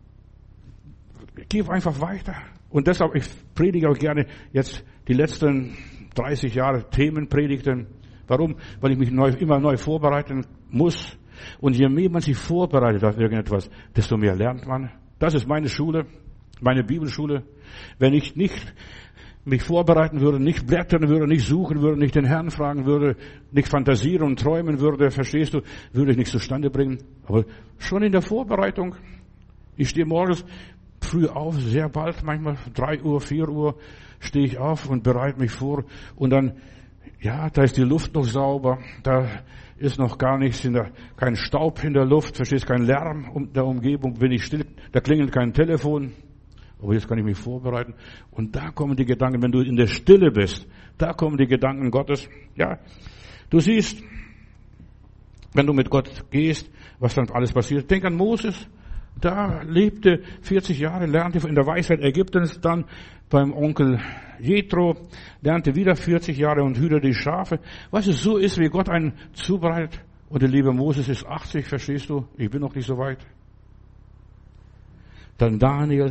gib einfach weiter. Und deshalb, ich predige auch gerne jetzt die letzten 30 Jahre Themenpredigten. Warum? Weil ich mich immer neu vorbereiten muss. Und je mehr man sich vorbereitet auf irgendetwas, desto mehr lernt man. Das ist meine Schule, meine Bibelschule. Wenn ich nicht mich vorbereiten würde, nicht blättern würde, nicht suchen würde, nicht den Herrn fragen würde, nicht fantasieren und träumen würde, verstehst du, würde ich nichts zustande bringen. Aber schon in der Vorbereitung, ich stehe morgens früh auf, sehr bald, manchmal 3 Uhr, 4 Uhr, stehe ich auf und bereite mich vor. Und dann, ja, da ist die Luft noch sauber, da ist noch gar nichts, kein Staub in der Luft, verstehst, kein Lärm der Umgebung, bin ich still, da klingelt kein Telefon. Aber jetzt kann ich mich vorbereiten. Und da kommen die Gedanken, wenn du in der Stille bist, da kommen die Gedanken Gottes. Ja, du siehst, wenn du mit Gott gehst, was dann alles passiert. Denk an Moses. Da lebte 40 Jahre, lernte in der Weisheit Ägyptens, dann beim Onkel Jethro, lernte wieder 40 Jahre und hütete die Schafe. Weißt du, so ist, wie Gott einen zubereitet. Und der liebe Moses ist 80, verstehst du? Ich bin noch nicht so weit. Dann Daniel,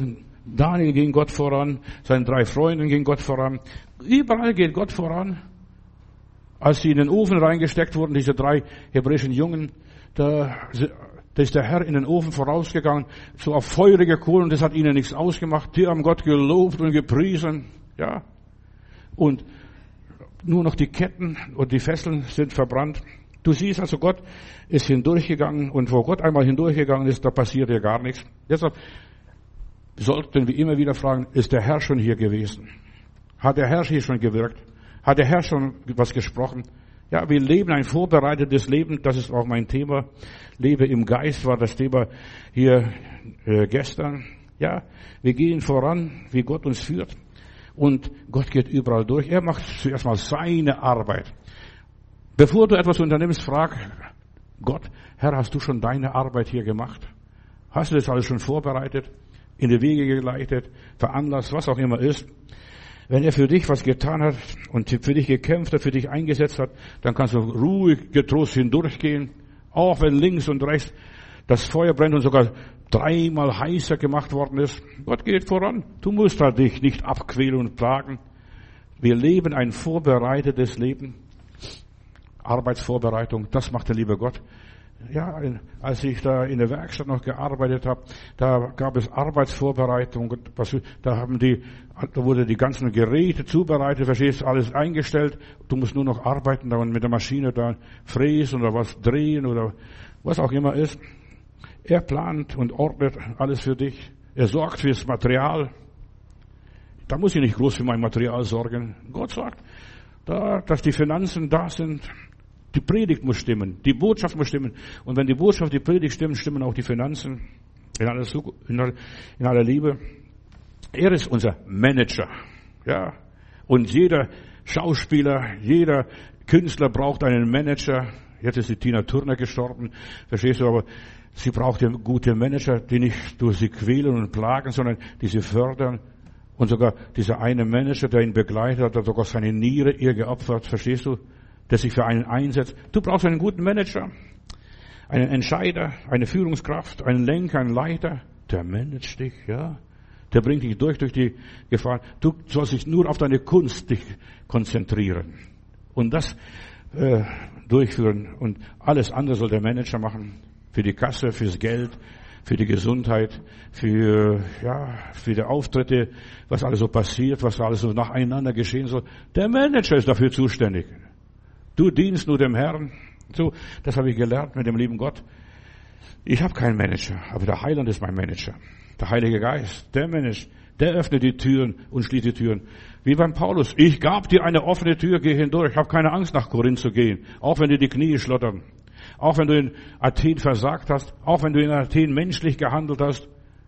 Daniel ging Gott voran, seinen 3 Freunden ging Gott voran. Überall geht Gott voran. Als sie in den Ofen reingesteckt wurden, diese 3 hebräischen Jungen, da ist der Herr in den Ofen vorausgegangen, so auf feurige Kohlen, und das hat ihnen nichts ausgemacht. Die haben Gott gelobt und gepriesen, ja. Und nur noch die Ketten und die Fesseln sind verbrannt. Du siehst also, Gott ist hindurchgegangen, und wo Gott einmal hindurchgegangen ist, da passiert ja gar nichts. Deshalb sollten wir immer wieder fragen, ist der Herr schon hier gewesen? Hat der Herr hier schon gewirkt? Hat der Herr schon was gesprochen? Ja, wir leben ein vorbereitetes Leben, das ist auch mein Thema. Lebe im Geist war das Thema hier gestern. Ja, wir gehen voran, wie Gott uns führt. Und Gott geht überall durch. Er macht zuerst mal seine Arbeit. Bevor du etwas unternimmst, frag Gott, Herr, hast du schon deine Arbeit hier gemacht? Hast du das alles schon vorbereitet, in die Wege geleitet, veranlasst, was auch immer ist? Wenn er für dich was getan hat und für dich gekämpft hat, für dich eingesetzt hat, dann kannst du ruhig, getrost hindurchgehen, auch wenn links und rechts das Feuer brennt und sogar 3-mal heißer gemacht worden ist. Gott geht voran. Du musst halt dich nicht abquälen und plagen. Wir leben ein vorbereitetes Leben. Arbeitsvorbereitung, das macht der liebe Gott. Ja, als ich da in der Werkstatt noch gearbeitet habe, da gab es Arbeitsvorbereitung. Da wurde die ganzen Geräte zubereitet, verstehst, alles eingestellt. Du musst nur noch arbeiten, da mit der Maschine da fräsen oder was drehen oder was auch immer ist. Er plant und ordnet alles für dich. Er sorgt fürs Material. Da muss ich nicht groß für mein Material sorgen. Gott sorgt, dass die Finanzen da sind. Die Predigt muss stimmen, die Botschaft muss stimmen. Und wenn die Botschaft, die Predigt stimmen, stimmen auch die Finanzen in aller Liebe. Er ist unser Manager. Ja. Und jeder Schauspieler, jeder Künstler braucht einen Manager. Jetzt ist die Tina Turner gestorben, verstehst du, aber sie braucht ja gute Manager, die nicht durch sie quälen und plagen, sondern die sie fördern. Und sogar dieser eine Manager, der ihn begleitet hat sogar seine Niere ihr geopfert, verstehst du? Der sich für einen einsetzt. Du brauchst einen guten Manager, einen Entscheider, eine Führungskraft, einen Lenker, einen Leiter. Der managt dich, ja. Der bringt dich durch die Gefahr. Du sollst dich nur auf deine Kunst dich konzentrieren. Und das durchführen. Und alles andere soll der Manager machen. Für die Kasse, fürs Geld, für die Gesundheit, für die Auftritte, was alles so passiert, was alles so nacheinander geschehen soll. Der Manager ist dafür zuständig. Du dienst nur dem Herrn. So, das habe ich gelernt mit dem lieben Gott. Ich habe keinen Manager, aber der Heiland ist mein Manager. Der Heilige Geist, der Mensch, der öffnet die Türen und schließt die Türen. Wie beim Paulus. Ich gab dir eine offene Tür, geh hindurch. Ich habe keine Angst, nach Korinth zu gehen. Auch wenn dir die Knie schlottern. Auch wenn du in Athen versagt hast. Auch wenn du in Athen menschlich gehandelt hast.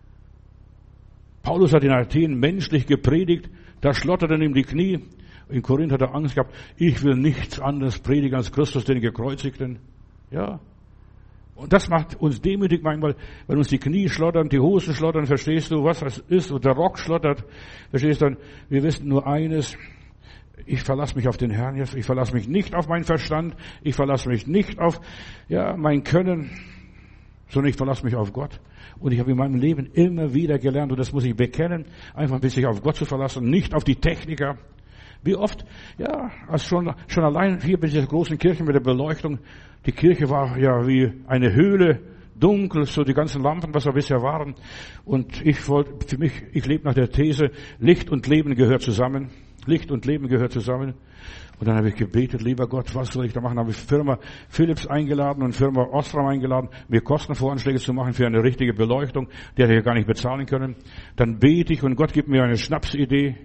Paulus hat in Athen menschlich gepredigt. Da schlotterten ihm die Knie. In Korinth hat er Angst gehabt, ich will nichts anderes predigen als Christus, den Gekreuzigten. Ja. Und das macht uns demütig manchmal, wenn uns die Knie schlottern, die Hosen schlottern, verstehst du, was das ist, und der Rock schlottert, verstehst du, dann, wir wissen nur eines, ich verlasse mich auf den Herrn jetzt, ich verlasse mich nicht auf meinen Verstand, ich verlasse mich nicht auf, mein Können, sondern ich verlasse mich auf Gott. Und ich habe in meinem Leben immer wieder gelernt, und das muss ich bekennen, einfach ein bisschen auf Gott zu verlassen, nicht auf die Techniker. Wie oft, als schon allein hier bei dieser großen Kirche mit der Beleuchtung, die Kirche war ja wie eine Höhle, dunkel, so die ganzen Lampen, was wir bisher waren. Und ich lebe nach der These, Licht und Leben gehört zusammen. Licht und Leben gehört zusammen. Und dann habe ich gebetet, lieber Gott, was soll ich da machen? Habe ich Firma Philips eingeladen und Firma Osram eingeladen, mir Kostenvoranschläge zu machen für eine richtige Beleuchtung. Die hätte ich gar nicht bezahlen können. Dann bete ich und Gott gibt mir eine Schnapsidee.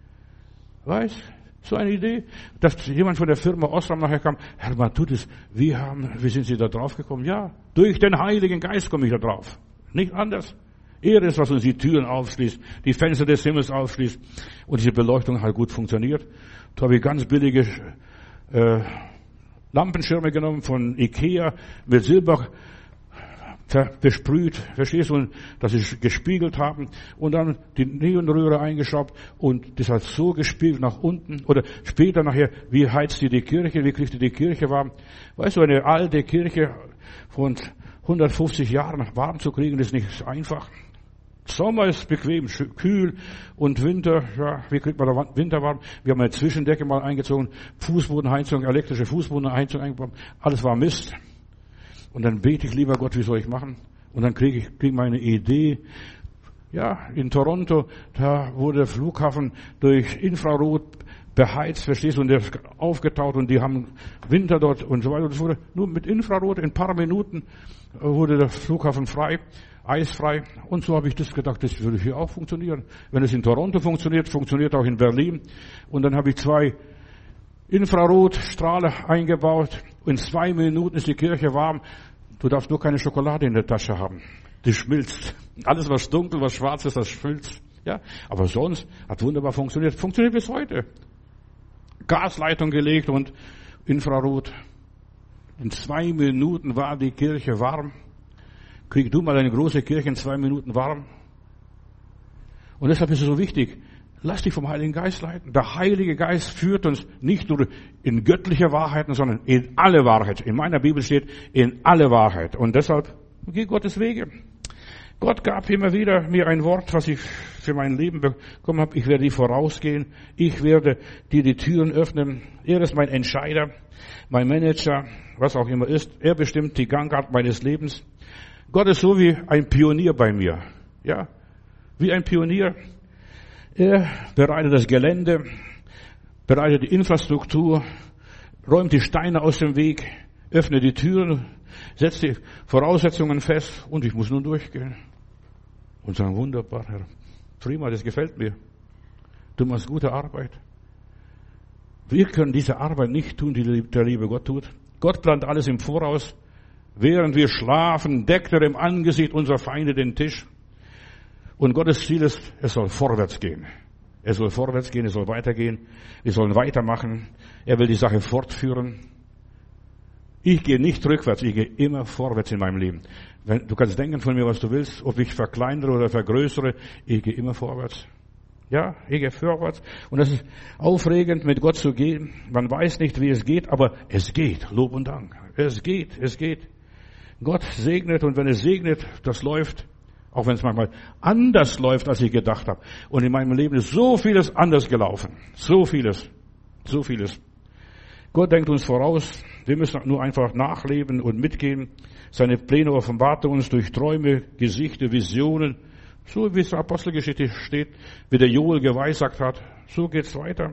So eine Idee, dass jemand von der Firma Osram nachher kam, Herr Matthäus, wie sind Sie da drauf gekommen? Ja, durch den Heiligen Geist komme ich da drauf. Nicht anders. Er ist, was uns die Türen aufschließt, die Fenster des Himmels aufschließt. Und diese Beleuchtung hat gut funktioniert. Da habe ich ganz billige Lampenschirme genommen von Ikea mit Silber besprüht, verstehst du, dass sie gespiegelt haben und dann die Neonröhre eingeschraubt und das hat so gespiegelt nach unten oder später nachher, wie heizt die Kirche, wie kriegt die Kirche warm? Weißt du, eine alte Kirche von 150 Jahren warm zu kriegen, ist nicht einfach. Sommer ist bequem, kühl und Winter, ja, wie kriegt man da Winter warm? Wir haben eine Zwischendecke mal eingezogen, Fußbodenheizung, elektrische Fußbodenheizung eingebaut, alles war Mist. Und dann bete ich, lieber Gott, wie soll ich machen? Und dann kriege ich meine Idee. Ja, in Toronto, da wurde der Flughafen durch Infrarot beheizt, verstehst du, und der ist aufgetaut und die haben Winter dort und so weiter. Das wurde nur mit Infrarot, in ein paar Minuten wurde der Flughafen frei, eisfrei. Und so habe ich das gedacht, das würde hier auch funktionieren. Wenn es in Toronto funktioniert, funktioniert auch in Berlin. Und dann habe ich 2 Infrarotstrahler eingebaut. In 2 Minuten ist die Kirche warm. Du darfst nur keine Schokolade in der Tasche haben. Die schmilzt. Alles, was dunkel, was schwarz ist, das schmilzt. Ja, aber sonst hat wunderbar funktioniert. Funktioniert bis heute. Gasleitung gelegt und Infrarot. In 2 Minuten war die Kirche warm. Krieg du mal eine große Kirche in 2 Minuten warm? Und deshalb ist es so wichtig, lass dich vom Heiligen Geist leiten. Der Heilige Geist führt uns nicht nur in göttliche Wahrheiten, sondern in alle Wahrheit. In meiner Bibel steht, in alle Wahrheit. Und deshalb geh Gottes Wege. Gott gab immer wieder mir ein Wort, was ich für mein Leben bekommen habe. Ich werde dir vorausgehen. Ich werde dir die Türen öffnen. Er ist mein Entscheider, mein Manager, was auch immer ist. Er bestimmt die Gangart meines Lebens. Gott ist so wie ein Pionier bei mir. Ja, wie ein Pionier. Er bereitet das Gelände, bereitet die Infrastruktur, räumt die Steine aus dem Weg, öffnet die Türen, setzt die Voraussetzungen fest und ich muss nun durchgehen. Und sagen, wunderbar, Herr, prima, das gefällt mir. Du machst gute Arbeit. Wir können diese Arbeit nicht tun, die der liebe Gott tut. Gott plant alles im Voraus. Während wir schlafen, deckt er im Angesicht unserer Feinde den Tisch. Und Gottes Ziel ist, es soll vorwärts gehen. Es soll vorwärts gehen, es soll weitergehen. Wir sollen weitermachen. Er will die Sache fortführen. Ich gehe nicht rückwärts, ich gehe immer vorwärts in meinem Leben. Du kannst denken von mir, was du willst, ob ich verkleinere oder vergrößere, ich gehe immer vorwärts. Ja, ich gehe vorwärts. Und es ist aufregend, mit Gott zu gehen. Man weiß nicht, wie es geht, aber es geht. Lob und Dank. Es geht, es geht. Gott segnet und wenn es segnet, das läuft. Auch wenn es manchmal anders läuft, als ich gedacht habe. Und in meinem Leben ist so vieles anders gelaufen. So vieles. So vieles. Gott denkt uns voraus. Wir müssen nur einfach nachleben und mitgehen. Seine Pläne offenbart er uns durch Träume, Gesichter, Visionen. So wie es in der Apostelgeschichte steht, wie der Joel geweissagt hat. So geht's weiter.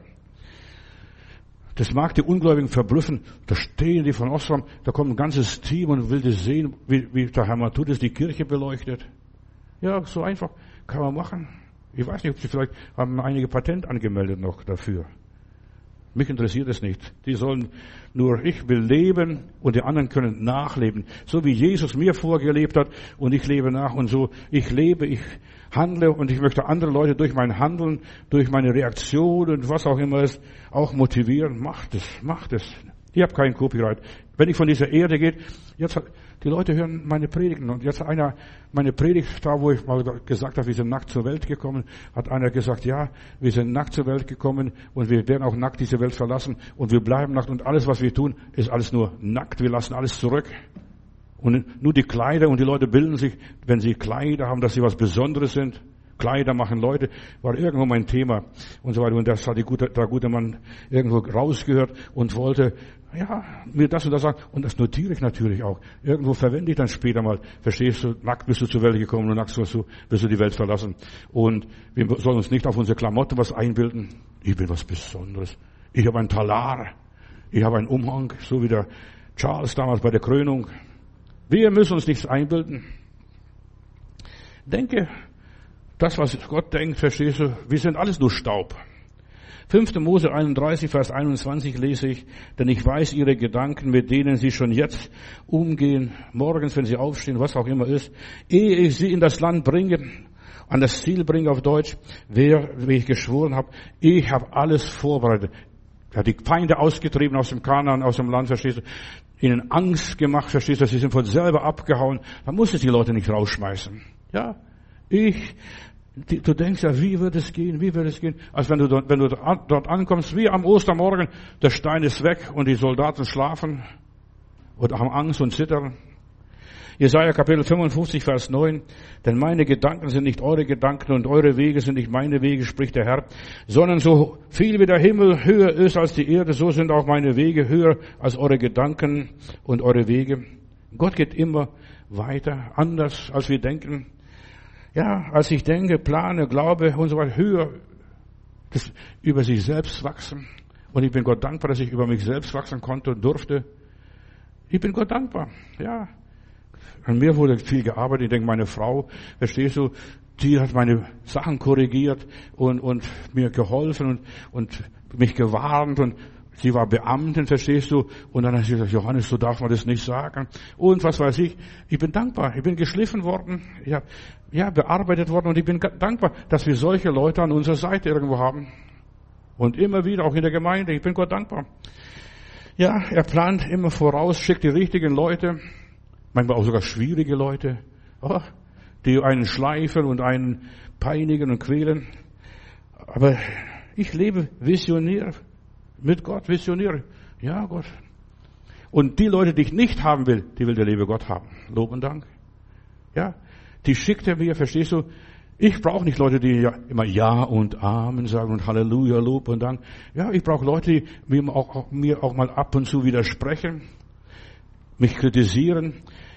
Das mag die Ungläubigen verblüffen. Da stehen die von Osram, da kommt ein ganzes Team und will das sehen, wie der Herr Matthäus die Kirche beleuchtet. Ja, so einfach kann man machen. Ich weiß nicht, ob sie vielleicht haben einige Patent angemeldet noch dafür. Mich interessiert es nicht. Die sollen nur, ich will leben und die anderen können nachleben. So wie Jesus mir vorgelebt hat und ich lebe nach und so. Ich lebe, ich handle und ich möchte andere Leute durch mein Handeln, durch meine Reaktion und was auch immer ist, auch motivieren. Macht es. Ich habe kein Copyright. Wenn ich von dieser Erde gehe, die Leute hören meine Predigten. Und jetzt hat einer meine Predigt, da wo ich mal gesagt habe, wir sind nackt zur Welt gekommen, hat einer gesagt, ja, wir sind nackt zur Welt gekommen und wir werden auch nackt diese Welt verlassen und wir bleiben nackt und alles, was wir tun, ist alles nur nackt. Wir lassen alles zurück. Und nur die Kleider und die Leute bilden sich, wenn sie Kleider haben, dass sie was Besonderes sind. Kleider machen Leute, war irgendwo mein Thema und so weiter. Und das hat der gute Mann irgendwo rausgehört und wollte, ja, mir das und das sagen. Und das notiere ich natürlich auch. Irgendwo verwende ich dann später mal. Verstehst du, nackt bist du zur Welt gekommen und nackt wirst du die Welt verlassen. Und wir sollen uns nicht auf unsere Klamotten was einbilden. Ich bin was Besonderes. Ich habe einen Talar. Ich habe einen Umhang, so wie der Charles damals bei der Krönung. Wir müssen uns nichts einbilden. Denke, das, was Gott denkt, verstehst du, wir sind alles nur Staub. 5. Mose 31, Vers 21 lese ich, denn ich weiß ihre Gedanken, mit denen sie schon jetzt umgehen, morgens, wenn sie aufstehen, was auch immer ist, ehe ich sie in das Land bringe, an das Ziel bringe auf Deutsch, wie ich geschworen habe, ich habe alles vorbereitet. Er hat die Feinde ausgetrieben aus dem Kanaan, aus dem Land, verstehst du, ihnen Angst gemacht, verstehst du, sie sind von selber abgehauen, da muss es die Leute nicht rausschmeißen. Ja, du denkst ja, wie wird es gehen? Als wenn du dort ankommst, wie am Ostermorgen, der Stein ist weg und die Soldaten schlafen und haben Angst und zittern. Jesaja Kapitel 55, Vers 9. Denn meine Gedanken sind nicht eure Gedanken und eure Wege sind nicht meine Wege, spricht der Herr, sondern so viel wie der Himmel höher ist als die Erde, so sind auch meine Wege höher als eure Gedanken und eure Wege. Gott geht immer weiter, anders als wir denken. Ja, als ich denke, plane, glaube und so weiter, höher, das über sich selbst wachsen. Und ich bin Gott dankbar, dass ich über mich selbst wachsen konnte und durfte. Ich bin Gott dankbar, ja. An mir wurde viel gearbeitet. Ich denke, meine Frau, verstehst du, die hat meine Sachen korrigiert und mir geholfen und mich gewarnt und sie war Beamtin, verstehst du? Und dann hat sie gesagt, Johannes, so darf man das nicht sagen. Und was weiß ich. Ich bin dankbar. Ich bin geschliffen worden. Ich habe, bearbeitet worden und ich bin dankbar, dass wir solche Leute an unserer Seite irgendwo haben. Und immer wieder, auch in der Gemeinde. Ich bin Gott dankbar. Ja, er plant immer voraus, schickt die richtigen Leute. Manchmal auch sogar schwierige Leute, die einen schleifen und einen peinigen und quälen. Aber ich lebe visionär, mit Gott visionär. Ja, Gott. Und die Leute, die ich nicht haben will, die will der liebe Gott haben. Lob und Dank. Ja, die schickt er mir, verstehst du? Ich brauche nicht Leute, die immer Ja und Amen sagen und Halleluja, Lob und Dank. Ja, ich brauche Leute, die mir auch mal ab und zu widersprechen, mich kritisieren.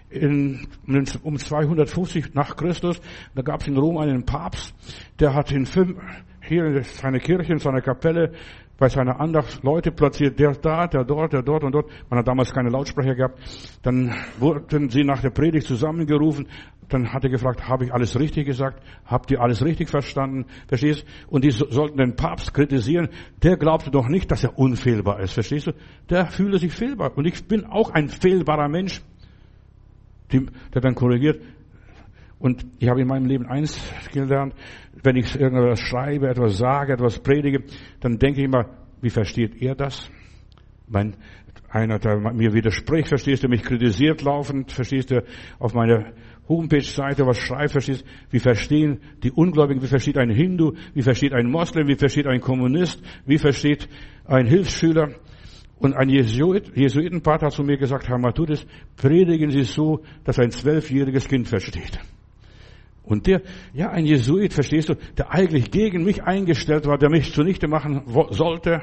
Um 250 nach Christus, da gab es in Rom einen Papst, der hat hier in seiner Kirche, in seiner Kapelle, bei seiner Andacht Leute platziert, der da, der dort, der dort und dort. Man hat damals keine Lautsprecher gehabt. Dann wurden sie nach der Predigt zusammengerufen. Dann hat er gefragt, habe ich alles richtig gesagt? Habt ihr alles richtig verstanden? Verstehst du? Und die sollten den Papst kritisieren. Der glaubte doch nicht, dass er unfehlbar ist. Verstehst du? Der fühlte sich fehlbar. Und ich bin auch ein fehlbarer Mensch, der dann korrigiert. Und ich habe in meinem Leben eins gelernt, wenn ich irgendwas schreibe, etwas sage, etwas predige, dann denke ich immer, wie versteht er das? Einer, der mir widerspricht, verstehst du, mich kritisiert laufend, verstehst du, auf meiner Homepage-Seite was schreibt, verstehst du, wie verstehen die Ungläubigen, wie versteht ein Hindu, wie versteht ein Moslem, wie versteht ein Kommunist, wie versteht ein Hilfsschüler. Und ein Jesuitenpater hat zu mir gesagt, Herr Matthäus, predigen Sie so, dass ein 12-jähriges Kind versteht. Und ein Jesuit, verstehst du, der eigentlich gegen mich eingestellt war, der mich zunichte machen sollte,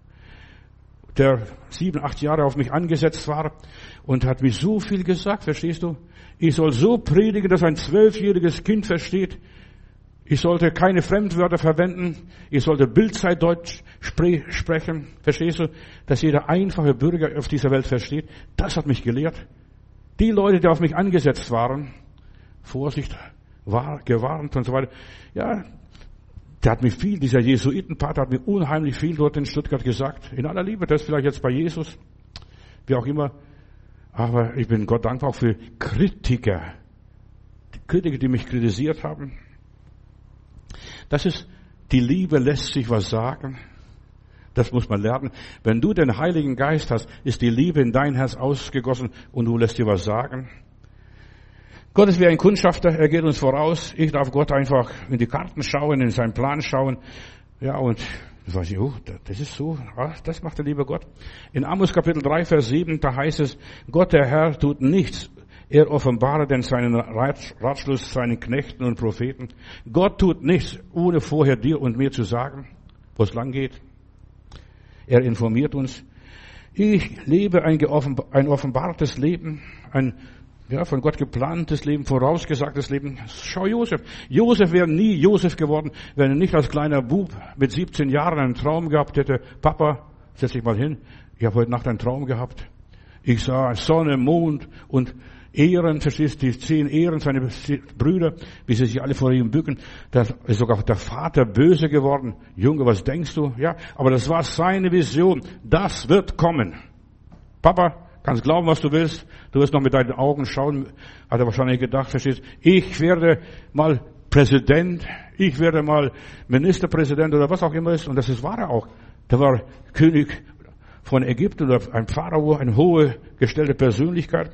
der 7, 8 Jahre auf mich angesetzt war und hat mir so viel gesagt, verstehst du? Ich soll so predigen, dass ein 12-jähriges Kind versteht. Ich sollte keine Fremdwörter verwenden. Ich sollte Bildzeitdeutsch sprechen. Verstehst du? Dass jeder einfache Bürger auf dieser Welt versteht. Das hat mich gelehrt. Die Leute, die auf mich angesetzt waren, Vorsicht, gewarnt und so weiter. Ja, der hat mir viel, dieser Jesuitenpater hat mir unheimlich viel dort in Stuttgart gesagt. In aller Liebe, das ist vielleicht jetzt bei Jesus, wie auch immer. Aber ich bin Gott dankbar auch für Kritiker. Die Kritiker, die mich kritisiert haben. Das ist, die Liebe lässt sich was sagen. Das muss man lernen. Wenn du den Heiligen Geist hast, ist die Liebe in dein Herz ausgegossen und du lässt dir was sagen. Gott ist wie ein Kundschafter, er geht uns voraus. Ich darf Gott einfach in die Karten schauen, in seinen Plan schauen. Ja, und das ist so, das macht der liebe Gott. In Amos Kapitel 3, Vers 7, da heißt es, Gott der Herr tut nichts. Er offenbare denn seinen Ratschluss seinen Knechten und Propheten. Gott tut nichts, ohne vorher dir und mir zu sagen, wo es lang geht. Er informiert uns. Ich lebe ein offenbartes Leben, ein von Gott geplantes Leben, vorausgesagtes Leben. Schau Josef. Josef wäre nie Josef geworden, wenn er nicht als kleiner Bub mit 17 Jahren einen Traum gehabt hätte. Papa, setz dich mal hin. Ich habe heute Nacht einen Traum gehabt. Ich sah Sonne, Mond und Ehren, verstehst du, die 10 Ehren, seine Brüder, wie sie sich alle vor ihm bücken. Da ist sogar der Vater böse geworden. Junge, was denkst du? Ja, aber das war seine Vision. Das wird kommen. Papa, kannst glauben, was du willst. Du wirst noch mit deinen Augen schauen. Hat er wahrscheinlich gedacht, verstehst du, ich werde mal Präsident, ich werde mal Ministerpräsident oder was auch immer ist. Und das war er auch. Der war König von Ägypten oder ein Pharao, eine hohe gestellte Persönlichkeit.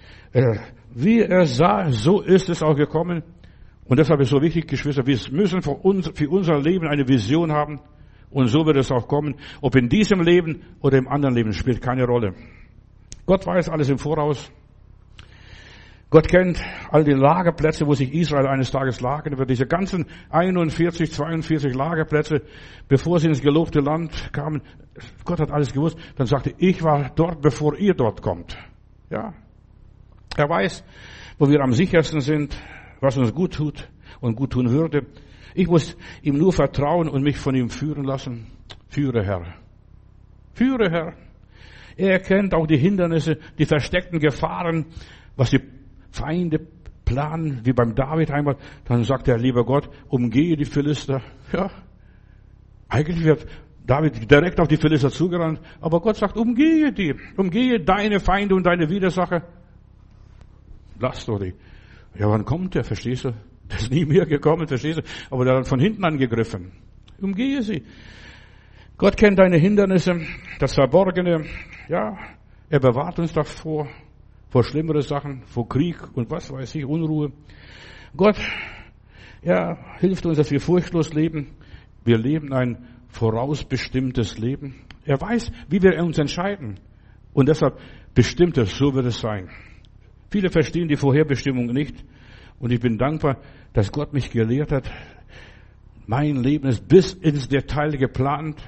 Wie er sah, so ist es auch gekommen. Und deshalb ist es so wichtig, Geschwister, wir müssen für unser Leben eine Vision haben. Und so wird es auch kommen. Ob in diesem Leben oder im anderen Leben, spielt keine Rolle. Gott weiß alles im Voraus. Gott kennt all die Lagerplätze, wo sich Israel eines Tages lagern wird. Diese ganzen 41, 42 Lagerplätze, bevor sie ins gelobte Land kamen. Gott hat alles gewusst. Dann sagte, ich war dort, bevor ihr dort kommt. Ja. Er weiß, wo wir am sichersten sind, was uns gut tut und gut tun würde. Ich muss ihm nur vertrauen und mich von ihm führen lassen. Führe, Herr. Führe, Herr. Er kennt auch die Hindernisse, die versteckten Gefahren, was die Feinde planen, wie beim David einmal. Dann sagt er, lieber Gott, umgehe die Philister. Ja. Eigentlich wird David direkt auf die Philister zugerannt, aber Gott sagt, umgehe die. Umgehe deine Feinde und deine Widersacher. Lass doch die. Ja, wann kommt der, verstehst du? Der ist nie mehr gekommen, verstehst du? Aber der hat von hinten angegriffen. Umgehe sie. Gott kennt deine Hindernisse, das Verborgene. Ja, er bewahrt uns davor, vor schlimmere Sachen, vor Krieg und was weiß ich, Unruhe. Gott, ja, hilft uns, dass wir furchtlos leben. Wir leben ein vorausbestimmtes Leben. Er weiß, wie wir uns entscheiden. Und deshalb bestimmt es, so wird es sein. Viele verstehen die Vorherbestimmung nicht. Und ich bin dankbar, dass Gott mich gelehrt hat. Mein Leben ist bis ins Detail geplant.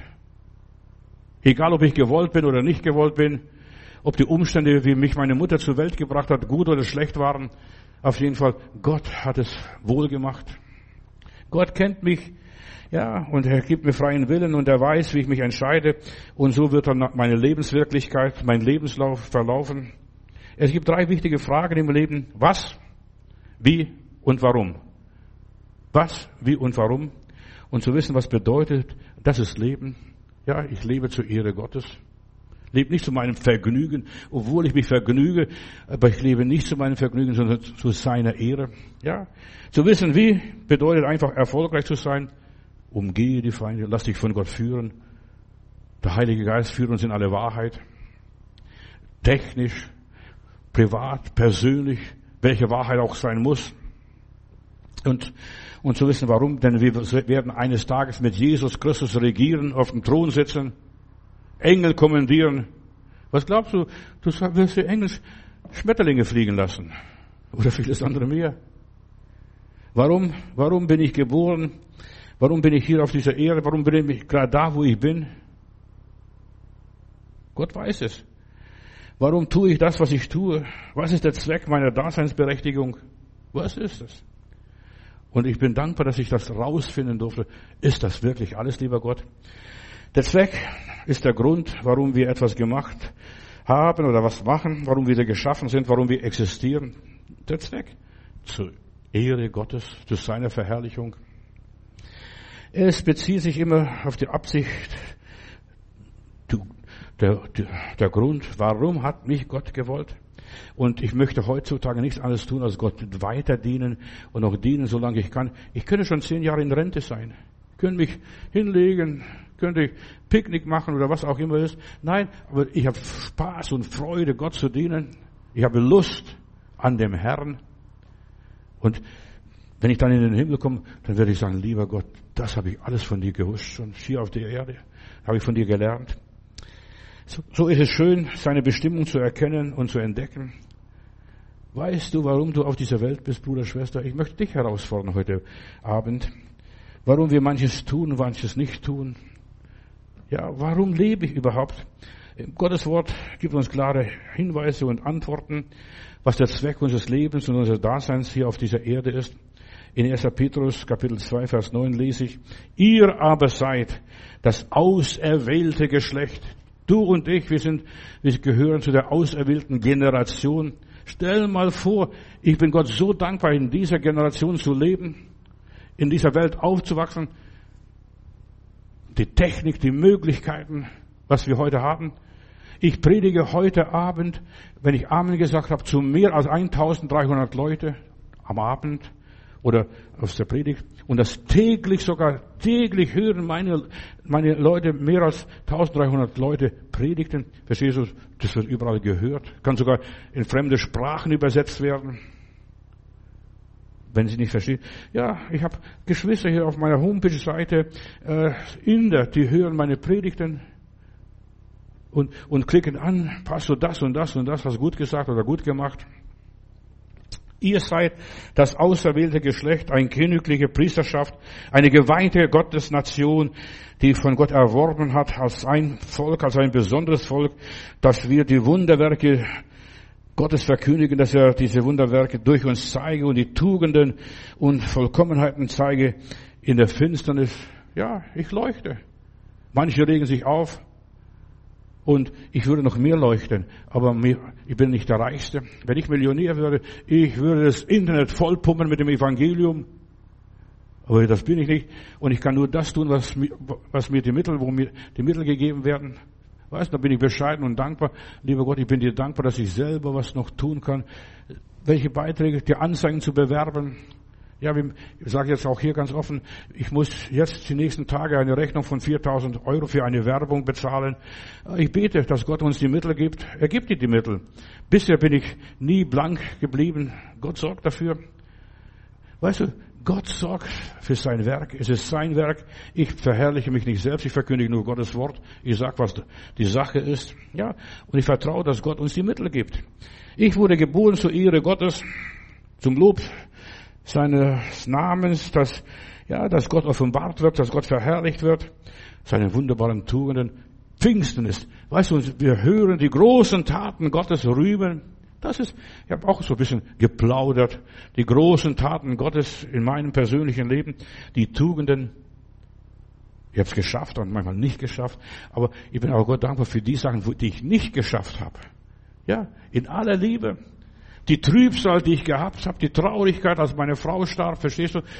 Egal, ob ich gewollt bin oder nicht gewollt bin. Ob die Umstände, wie mich meine Mutter zur Welt gebracht hat, gut oder schlecht waren. Auf jeden Fall, Gott hat es wohl gemacht. Gott kennt mich. Ja, und er gibt mir freien Willen und er weiß, wie ich mich entscheide. Und so wird dann meine Lebenswirklichkeit, mein Lebenslauf verlaufen. Es gibt 3 wichtige Fragen im Leben. Was, wie und warum? Was, wie und warum? Und zu wissen, was bedeutet, das ist Leben. Ja, ich lebe zur Ehre Gottes. Lebe nicht zu meinem Vergnügen, obwohl ich mich vergnüge, aber ich lebe nicht zu meinem Vergnügen, sondern zu seiner Ehre. Ja, zu wissen, wie bedeutet einfach erfolgreich zu sein. Umgehe die Feinde, lass dich von Gott führen. Der Heilige Geist führt uns in alle Wahrheit. Technisch, privat, persönlich, welche Wahrheit auch sein muss. Und zu wissen, warum, denn wir werden eines Tages mit Jesus Christus regieren, auf dem Thron sitzen, Engel kommandieren. Was glaubst du? Du wirst die Engel Schmetterlinge fliegen lassen. Oder vieles andere mehr. Warum? Warum bin ich geboren? Warum bin ich hier auf dieser Erde? Warum bin ich gerade da, wo ich bin? Gott weiß es. Warum tue ich das, was ich tue? Was ist der Zweck meiner Daseinsberechtigung? Was ist es? Und ich bin dankbar, dass ich das rausfinden durfte. Ist das wirklich alles, lieber Gott? Der Zweck ist der Grund, warum wir etwas gemacht haben oder was machen, warum wir geschaffen sind, warum wir existieren. Der Zweck zur Ehre Gottes, zu seiner Verherrlichung. Es bezieht sich immer auf die Absicht, der Grund, warum hat mich Gott gewollt? Und ich möchte heutzutage nichts anderes tun, als Gott weiter dienen und auch dienen, solange ich kann. Ich könnte schon 10 Jahre in Rente sein. Ich könnte mich hinlegen, könnte ich Picknick machen oder was auch immer ist. Nein, aber ich habe Spaß und Freude, Gott zu dienen. Ich habe Lust an dem Herrn. Und wenn ich dann in den Himmel komme, dann werde ich sagen, lieber Gott, das habe ich alles von dir gewusst, schon hier auf der Erde, habe ich von dir gelernt. So ist es schön, seine Bestimmung zu erkennen und zu entdecken. Weißt du, warum du auf dieser Welt bist, Bruder, Schwester? Ich möchte dich herausfordern heute Abend. Warum wir manches tun, manches nicht tun. Ja, warum lebe ich überhaupt? Gottes Wort gibt uns klare Hinweise und Antworten, was der Zweck unseres Lebens und unseres Daseins hier auf dieser Erde ist. In 1. Petrus, Kapitel 2, Vers 9 lese ich, ihr aber seid das auserwählte Geschlecht. Du und ich, wir gehören zu der auserwählten Generation. Stell mal vor, ich bin Gott so dankbar, in dieser Generation zu leben, in dieser Welt aufzuwachsen. Die Technik, die Möglichkeiten, was wir heute haben. Ich predige heute Abend, wenn ich Amen gesagt habe, zu mehr als 1300 Leute am Abend oder aus der Predigt. Und das sogar täglich hören meine Leute, mehr als 1300 Leute predigten. Verstehst du? Das wird überall gehört. Kann sogar in fremde Sprachen übersetzt werden. Wenn Sie nicht verstehen. Ja, ich habe Geschwister hier auf meiner Homepage-Seite, Inder, die hören meine Predigten und klicken an, Pastor, das und das und das, hast gut gesagt oder gut gemacht. Ihr seid das auserwählte Geschlecht, eine königliche Priesterschaft, eine geweihte Gottesnation, die von Gott erworben hat als ein Volk, als ein besonderes Volk, dass wir die Wunderwerke Gottes verkündigen, dass er diese Wunderwerke durch uns zeige und die Tugenden und Vollkommenheiten zeige in der Finsternis. Ja, ich leuchte. Manche regen sich auf und ich würde noch mehr leuchten, aber ich bin nicht der Reichste. Wenn ich Millionär würde, ich würde das Internet vollpumpen mit dem Evangelium. Aber das bin ich nicht. Und ich kann nur das tun, wo mir die Mittel gegeben werden. Weißt du, da bin ich bescheiden und dankbar. Lieber Gott, ich bin dir dankbar, dass ich selber was noch tun kann. Welche Beiträge, die Anzeigen zu bewerben. Ja, ich sage jetzt auch hier ganz offen, ich muss jetzt die nächsten Tage eine Rechnung von 4.000 Euro für eine Werbung bezahlen. Ich bete, dass Gott uns die Mittel gibt. Er gibt dir die Mittel. Bisher bin ich nie blank geblieben. Gott sorgt dafür. Weißt du, Gott sorgt für sein Werk. Es ist sein Werk. Ich verherrliche mich nicht selbst. Ich verkündige nur Gottes Wort. Ich sage, was die Sache ist. Ja, und ich vertraue, dass Gott uns die Mittel gibt. Ich wurde geboren zur Ehre Gottes, zum Lob seines Namens, dass Gott offenbart wird, dass Gott verherrlicht wird, seine wunderbaren Tugenden. Pfingsten ist, weißt du, wir hören die großen Taten Gottes rühmen. Ich habe auch so ein bisschen geplaudert, die großen Taten Gottes in meinem persönlichen Leben, die Tugenden. Ich habe es geschafft und manchmal nicht geschafft, aber ich bin auch Gott dankbar für die Sachen, die ich nicht geschafft habe. Ja, in aller Liebe. Die Trübsal, die ich gehabt habe, die Traurigkeit, als meine Frau starb, verstehst du?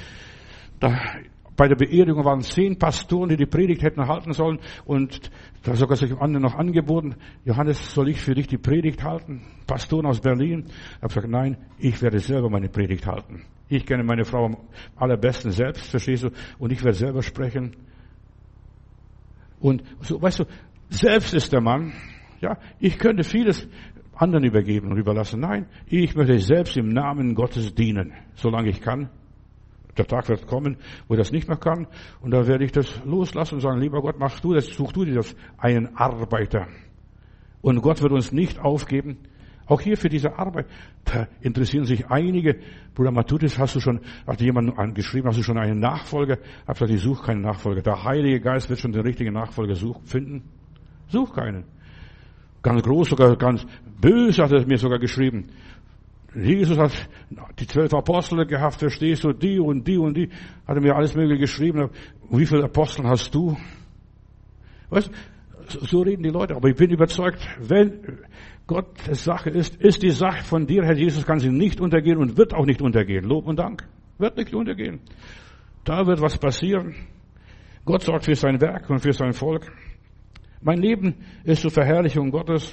Bei der Beerdigung waren 10 Pastoren, die die Predigt hätten halten sollen, und da sogar sich anderen noch angeboten: Johannes, soll ich für dich die Predigt halten? Pastoren aus Berlin. Ich habe gesagt, nein, ich werde selber meine Predigt halten. Ich kenne meine Frau am allerbesten selbst, verstehst du? Und ich werde selber sprechen. Und so, weißt du, selbst ist der Mann. Ja, ich könnte vieles anderen übergeben und überlassen. Nein, ich möchte selbst im Namen Gottes dienen, solange ich kann. Der Tag wird kommen, wo ich das nicht mehr kann, und da werde ich das loslassen und sagen: Lieber Gott, mach du das, such du dir das, einen Arbeiter. Und Gott wird uns nicht aufgeben. Auch hier für diese Arbeit, da interessieren sich einige. Bruder Matthäus, hat jemand angeschrieben, hast du schon einen Nachfolger? Ich habe gesagt, ich suche keinen Nachfolger. Der Heilige Geist wird schon den richtigen Nachfolger finden. Such keinen. Ganz groß, sogar ganz böse hat er mir sogar geschrieben. Jesus hat die 12 Apostel gehabt, verstehst du, die und die und die, hat er mir alles Mögliche geschrieben. Wie viele Apostel hast du? Weißt, so reden die Leute. Aber ich bin überzeugt, wenn Gottes Sache ist die Sache von dir, Herr Jesus, kann sie nicht untergehen und wird auch nicht untergehen. Lob und Dank. Wird nicht untergehen. Da wird was passieren. Gott sorgt für sein Werk und für sein Volk. Mein Leben ist zur Verherrlichung Gottes.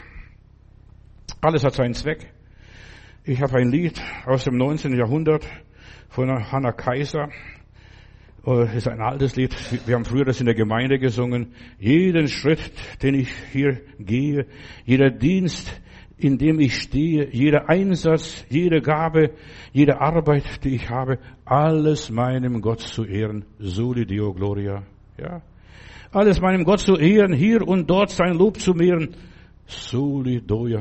Alles hat seinen Zweck. Ich habe ein Lied aus dem 19. Jahrhundert von Hannah Kaiser. Das ist ein altes Lied. Wir haben früher das in der Gemeinde gesungen. Jeden Schritt, den ich hier gehe, jeder Dienst, in dem ich stehe, jeder Einsatz, jede Gabe, jede Arbeit, die ich habe, alles meinem Gott zu ehren. Soli Deo Gloria. Ja. Alles meinem Gott zu ehren, hier und dort sein Lob zu mehren. Soli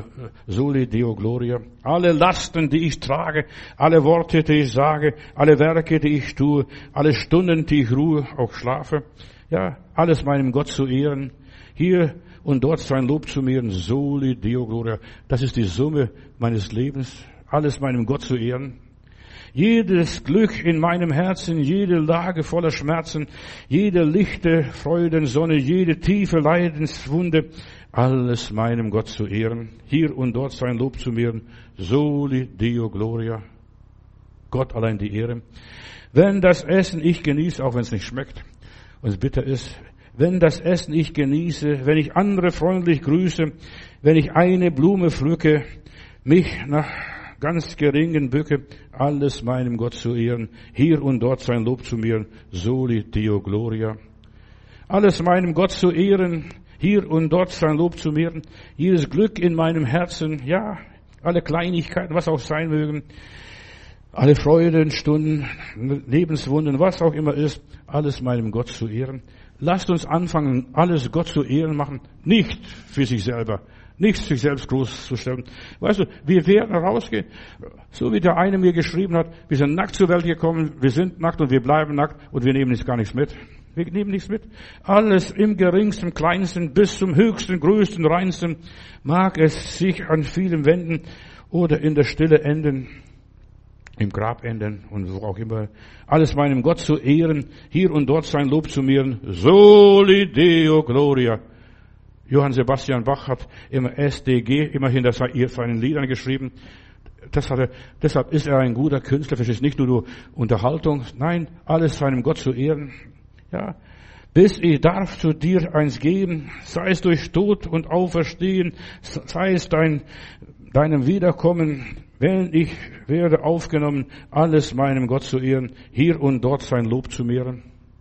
Deo Gloria. Alle Lasten, die ich trage, alle Worte, die ich sage, alle Werke, die ich tue, alle Stunden, die ich ruhe, auch schlafe. Ja, alles meinem Gott zu ehren, hier und dort sein Lob zu mehren. Soli Deo Gloria. Das ist die Summe meines Lebens. Alles meinem Gott zu ehren. Jedes Glück in meinem Herzen, jede Lage voller Schmerzen, jede lichte Freudensonne, jede tiefe Leidenswunde, alles meinem Gott zu ehren, hier und dort sein Lob zu mehren. Soli Deo Gloria. Gott allein die Ehre. Wenn das Essen ich genieße, auch wenn es nicht schmeckt und es bitter ist, wenn das Essen ich genieße, wenn ich andere freundlich grüße, wenn ich eine Blume pflücke, mich nach ganz geringen bücke, alles meinem Gott zu ehren, hier und dort sein Lob zu mehren. Soli Deo Gloria. Alles meinem Gott zu ehren, hier und dort sein Lob zu mehren, jedes Glück in meinem Herzen, ja, alle Kleinigkeiten, was auch sein mögen, alle Freuden, Stunden, Lebenswunden, was auch immer ist, alles meinem Gott zu ehren. Lasst uns anfangen, alles Gott zu ehren machen, nicht für sich selber. Nicht sich selbst groß zu stellen. Weißt du, wir werden rausgehen. So wie der eine mir geschrieben hat, wir sind nackt zur Welt gekommen, wir sind nackt und wir bleiben nackt und wir nehmen jetzt gar nichts mit. Wir nehmen nichts mit. Alles im geringsten, kleinsten bis zum höchsten, größten, reinsten mag es sich an vielem wenden oder in der Stille enden, im Grab enden und wo auch immer. Alles meinem Gott zu ehren, hier und dort sein Lob zu mehren. Soli Deo Gloria. Johann Sebastian Bach hat immer SDG, immerhin das seinen Liedern geschrieben. Deshalb ist er ein guter Künstler. Es ist nicht nur Unterhaltung, nein, alles seinem Gott zu ehren. Ja, bis ich darf zu dir eins geben, sei es durch Tod und Auferstehen, sei es deinem Wiederkommen, wenn ich werde aufgenommen, alles meinem Gott zu ehren, hier und dort sein Lob zu mehren.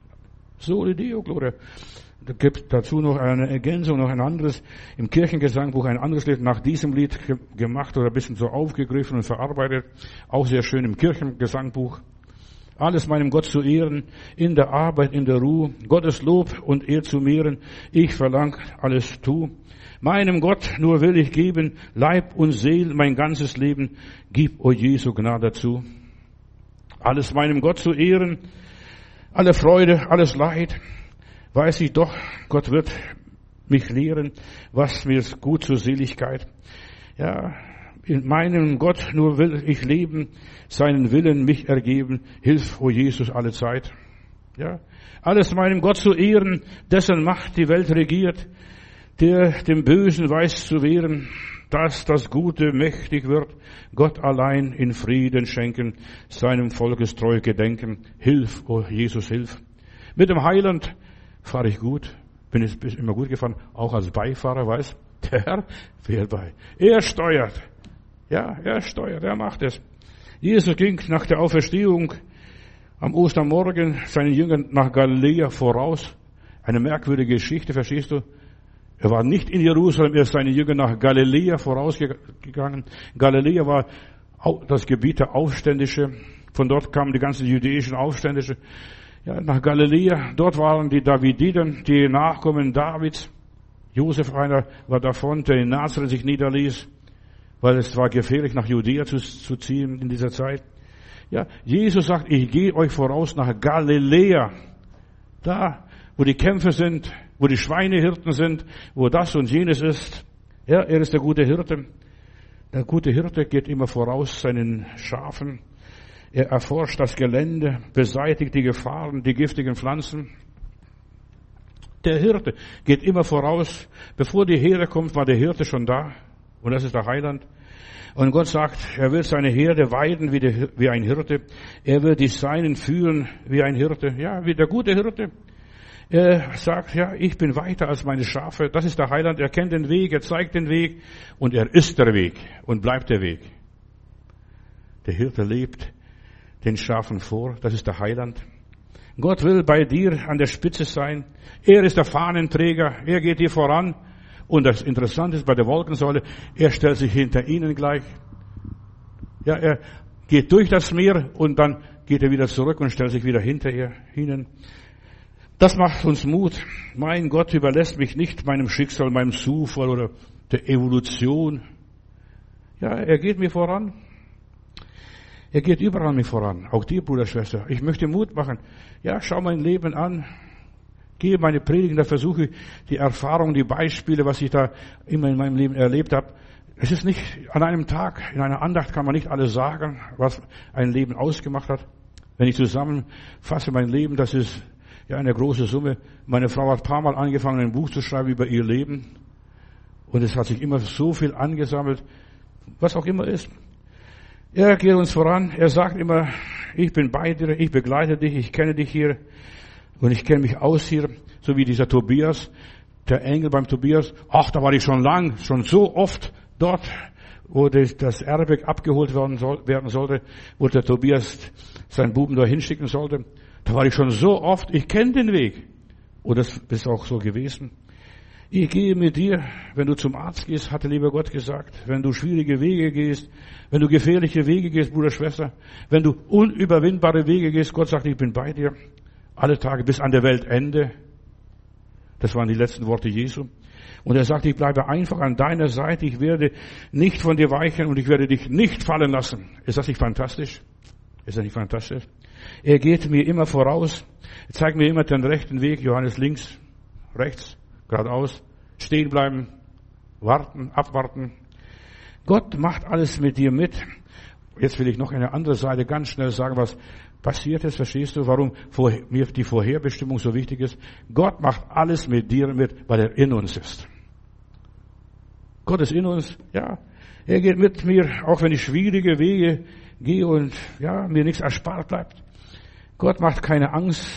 Soli Deo Gloria. Da gibt dazu noch eine Ergänzung, noch ein anderes, im Kirchengesangbuch ein anderes Lied nach diesem Lied gemacht oder ein bisschen so aufgegriffen und verarbeitet. Auch sehr schön im Kirchengesangbuch. Alles meinem Gott zu ehren, in der Arbeit, in der Ruhe, Gottes Lob und Ehr zu mehren. Ich verlang alles tu. Meinem Gott nur will ich geben, Leib und Seele, mein ganzes Leben. Gib, o Jesu, Gnade dazu. Alles meinem Gott zu ehren, alle Freude, alles Leid. Weiß ich doch, Gott wird mich lehren, was mir ist gut zur Seligkeit. Ja, in meinem Gott nur will ich leben, seinen Willen mich ergeben. Hilf, o Jesus, alle Zeit. Ja, alles meinem Gott zu ehren, dessen Macht die Welt regiert, der dem Bösen weiß zu wehren, dass das Gute mächtig wird. Gott allein in Frieden schenken, seinem Volkes treu gedenken. Hilf, o Jesus, hilf. Mit dem Heiland fahre ich gut, bin immer gut gefahren, auch als Beifahrer, weiß, der Herr fährt bei. Er steuert. Ja, er steuert, er macht es. Jesus ging nach der Auferstehung am Ostermorgen seinen Jüngern nach Galiläa voraus. Eine merkwürdige Geschichte, verstehst du? Er war nicht in Jerusalem, er ist seinen Jüngern nach Galiläa vorausgegangen. Galiläa war das Gebiet der Aufständische. Von dort kamen die ganzen jüdischen Aufständische. Ja, nach Galiläa, dort waren die Davididen, die Nachkommen Davids. Josef einer war davon, der in Nazareth sich niederließ, weil es war gefährlich, nach Judäa zu ziehen in dieser Zeit. Ja, Jesus sagt, ich gehe euch voraus nach Galiläa. Da, wo die Kämpfe sind, wo die Schweinehirten sind, wo das und jenes ist. Ja, er ist der gute Hirte. Der gute Hirte geht immer voraus seinen Schafen. Er erforscht das Gelände, beseitigt die Gefahren, die giftigen Pflanzen. Der Hirte geht immer voraus. Bevor die Herde kommt, war der Hirte schon da. Und das ist der Heiland. Und Gott sagt, er will seine Herde weiden wie ein Hirte. Er will die Seinen führen wie ein Hirte. Ja, wie der gute Hirte. Er sagt, ja, ich bin weiter als meine Schafe. Das ist der Heiland. Er kennt den Weg, er zeigt den Weg. Und er ist der Weg und bleibt der Weg. Der Hirte lebt den Schafen vor. Das ist der Heiland. Gott will bei dir an der Spitze sein. Er ist der Fahnenträger. Er geht dir voran. Und das Interessante ist bei der Wolkensäule, er stellt sich hinter ihnen gleich. Ja, er geht durch das Meer und dann geht er wieder zurück und stellt sich wieder hinter ihnen. Das macht uns Mut. Mein Gott überlässt mich nicht meinem Schicksal, meinem Zufall oder der Evolution. Ja, er geht mir voran. Er geht überall mir voran. Auch dir, Bruder, Schwester. Ich möchte Mut machen. Ja, schau mein Leben an. Gehe meine Predigen, da versuche ich die Erfahrungen, die Beispiele, was ich da immer in meinem Leben erlebt habe. Es ist nicht an einem Tag, in einer Andacht kann man nicht alles sagen, was ein Leben ausgemacht hat. Wenn ich zusammenfasse mein Leben, das ist ja eine große Summe. Meine Frau hat ein paar Mal angefangen, ein Buch zu schreiben über ihr Leben. Und es hat sich immer so viel angesammelt, was auch immer ist. Er geht uns voran. Er sagt immer, ich bin bei dir, ich begleite dich, ich kenne dich hier. Und ich kenne mich aus hier, so wie dieser Tobias, der Engel beim Tobias. Ach, da war ich schon so oft dort, wo das Erbe abgeholt werden sollte, wo der Tobias seinen Buben da hinschicken sollte. Da war ich schon so oft, ich kenne den Weg. Und das ist auch so gewesen. Ich gehe mit dir, wenn du zum Arzt gehst, hat der liebe Gott gesagt, wenn du schwierige Wege gehst, wenn du gefährliche Wege gehst, Bruder, Schwester, wenn du unüberwindbare Wege gehst, Gott sagt, ich bin bei dir. Alle Tage bis an der Weltende. Das waren die letzten Worte Jesu. Und er sagt, ich bleibe einfach an deiner Seite, ich werde nicht von dir weichen und ich werde dich nicht fallen lassen. Ist das nicht fantastisch? Ist das nicht fantastisch? Er geht mir immer voraus, zeigt mir immer den rechten Weg, Johannes links, rechts, geradeaus, stehen bleiben, warten, abwarten. Gott macht alles mit dir mit. Jetzt will ich noch eine andere Seite ganz schnell sagen, was passiert ist, verstehst du, warum mir die Vorherbestimmung so wichtig ist? Gott macht alles mit dir mit, weil er in uns ist. Gott ist in uns, ja. Er geht mit mir, auch wenn ich schwierige Wege gehe und, ja, mir nichts erspart bleibt. Gott macht keine Angst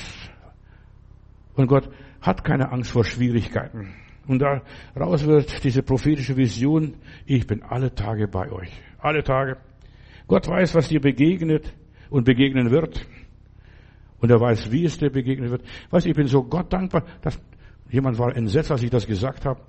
und Gott hat keine Angst vor Schwierigkeiten. Und daraus wird diese prophetische Vision, ich bin alle Tage bei euch. Alle Tage. Gott weiß, was dir begegnet und begegnen wird. Und er weiß, wie es dir begegnen wird. Weißt du, ich bin so Gott dankbar, dass jemand war entsetzt, als ich das gesagt habe.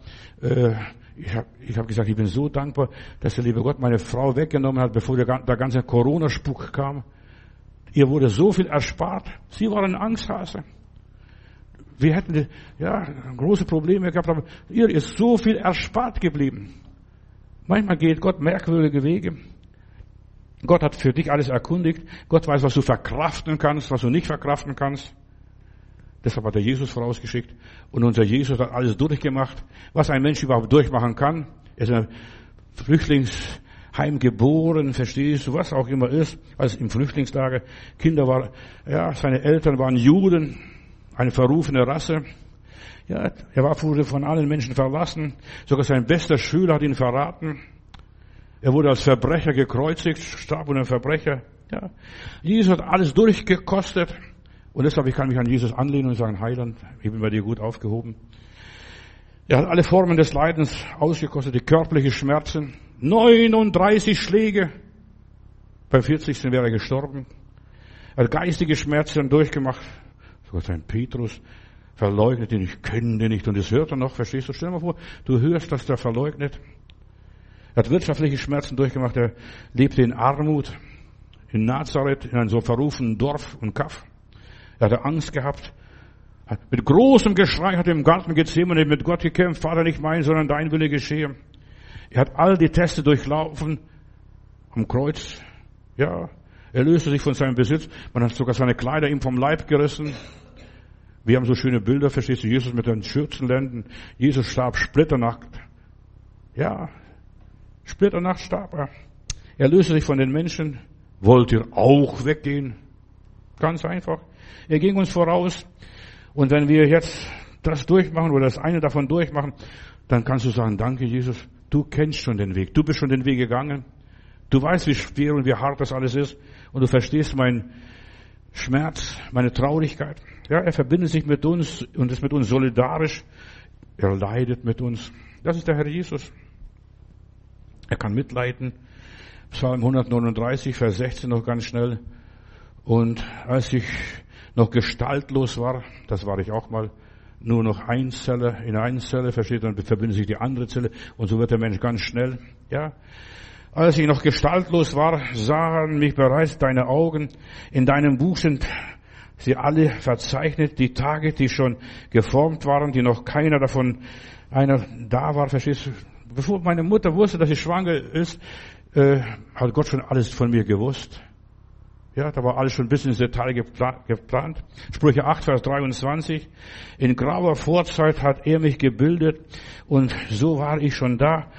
Ich hab gesagt, ich bin so dankbar, dass der liebe Gott meine Frau weggenommen hat, bevor der ganze Corona-Spuk kam. Ihr wurde so viel erspart. Sie war ein Angsthase. Wir hätten, ja, große Probleme gehabt, aber ihr ist so viel erspart geblieben. Manchmal geht Gott merkwürdige Wege. Gott hat für dich alles erkundigt. Gott weiß, was du verkraften kannst, was du nicht verkraften kannst. Deshalb hat er Jesus vorausgeschickt. Und unser Jesus hat alles durchgemacht, was ein Mensch überhaupt durchmachen kann. Er ist in einem Flüchtlingsheim geboren, verstehst du, was auch immer ist. Als im Flüchtlingslager Kinder waren, ja, seine Eltern waren Juden, eine verrufene Rasse. Ja, wurde von allen Menschen verlassen. Sogar sein bester Schüler hat ihn verraten. Er wurde als Verbrecher gekreuzigt, starb unter einem Verbrecher. Ja. Jesus hat alles durchgekostet. Und deshalb, ich kann mich an Jesus anlehnen und sagen, Heiland, ich bin bei dir gut aufgehoben. Er hat alle Formen des Leidens ausgekostet, die körperlichen Schmerzen. 39 Schläge. Beim 40. wäre er gestorben. Er hat geistige Schmerzen durchgemacht. Sogar sein Petrus verleugnet ihn, ich kenne den nicht. Und das hört er noch, verstehst du? Stell dir mal vor, du hörst, dass der verleugnet. Er hat wirtschaftliche Schmerzen durchgemacht. Er lebte in Armut, in Nazareth, in einem so verrufenen Dorf und Kaff. Er hatte Angst gehabt. Mit großem Geschrei hat er im Garten Gethsemane mit Gott gekämpft. Vater, nicht mein, sondern dein Wille geschehe. Er hat all die Teste durchlaufen am Kreuz. Ja, er löste sich von seinem Besitz. Man hat sogar seine Kleider ihm vom Leib gerissen. Wir haben so schöne Bilder, verstehst du? Jesus mit den Schürzenlenden. Jesus starb splitternackt. Ja, splitternacht starb er. Er löste sich von den Menschen. Wollt ihr auch weggehen? Ganz einfach. Er ging uns voraus. Und wenn wir jetzt das durchmachen oder das eine davon durchmachen, dann kannst du sagen, danke Jesus, du kennst schon den Weg. Du bist schon den Weg gegangen. Du weißt, wie schwer und wie hart das alles ist. Und du verstehst meinen Schmerz, meine Traurigkeit. Ja, er verbindet sich mit uns und ist mit uns solidarisch. Er leidet mit uns. Das ist der Herr Jesus. Er kann mitleiden. Psalm 139, Vers 16 noch ganz schnell. Und als ich noch gestaltlos war, das war ich auch mal, nur noch in eine Zelle, versteht, dann verbindet sich die andere Zelle und so wird der Mensch ganz schnell, ja. Als ich noch gestaltlos war, sahen mich bereits deine Augen, in deinem Buch sind sie alle verzeichnet, die Tage, die schon geformt waren, die noch keiner davon, einer da war, verstehst du. Bevor meine Mutter wusste, dass sie schwanger ist, hat Gott schon alles von mir gewusst. Ja, da war alles schon bis ins Detail geplant. Sprüche 8, Vers 23. In grauer Vorzeit hat er mich gebildet und so war ich schon da,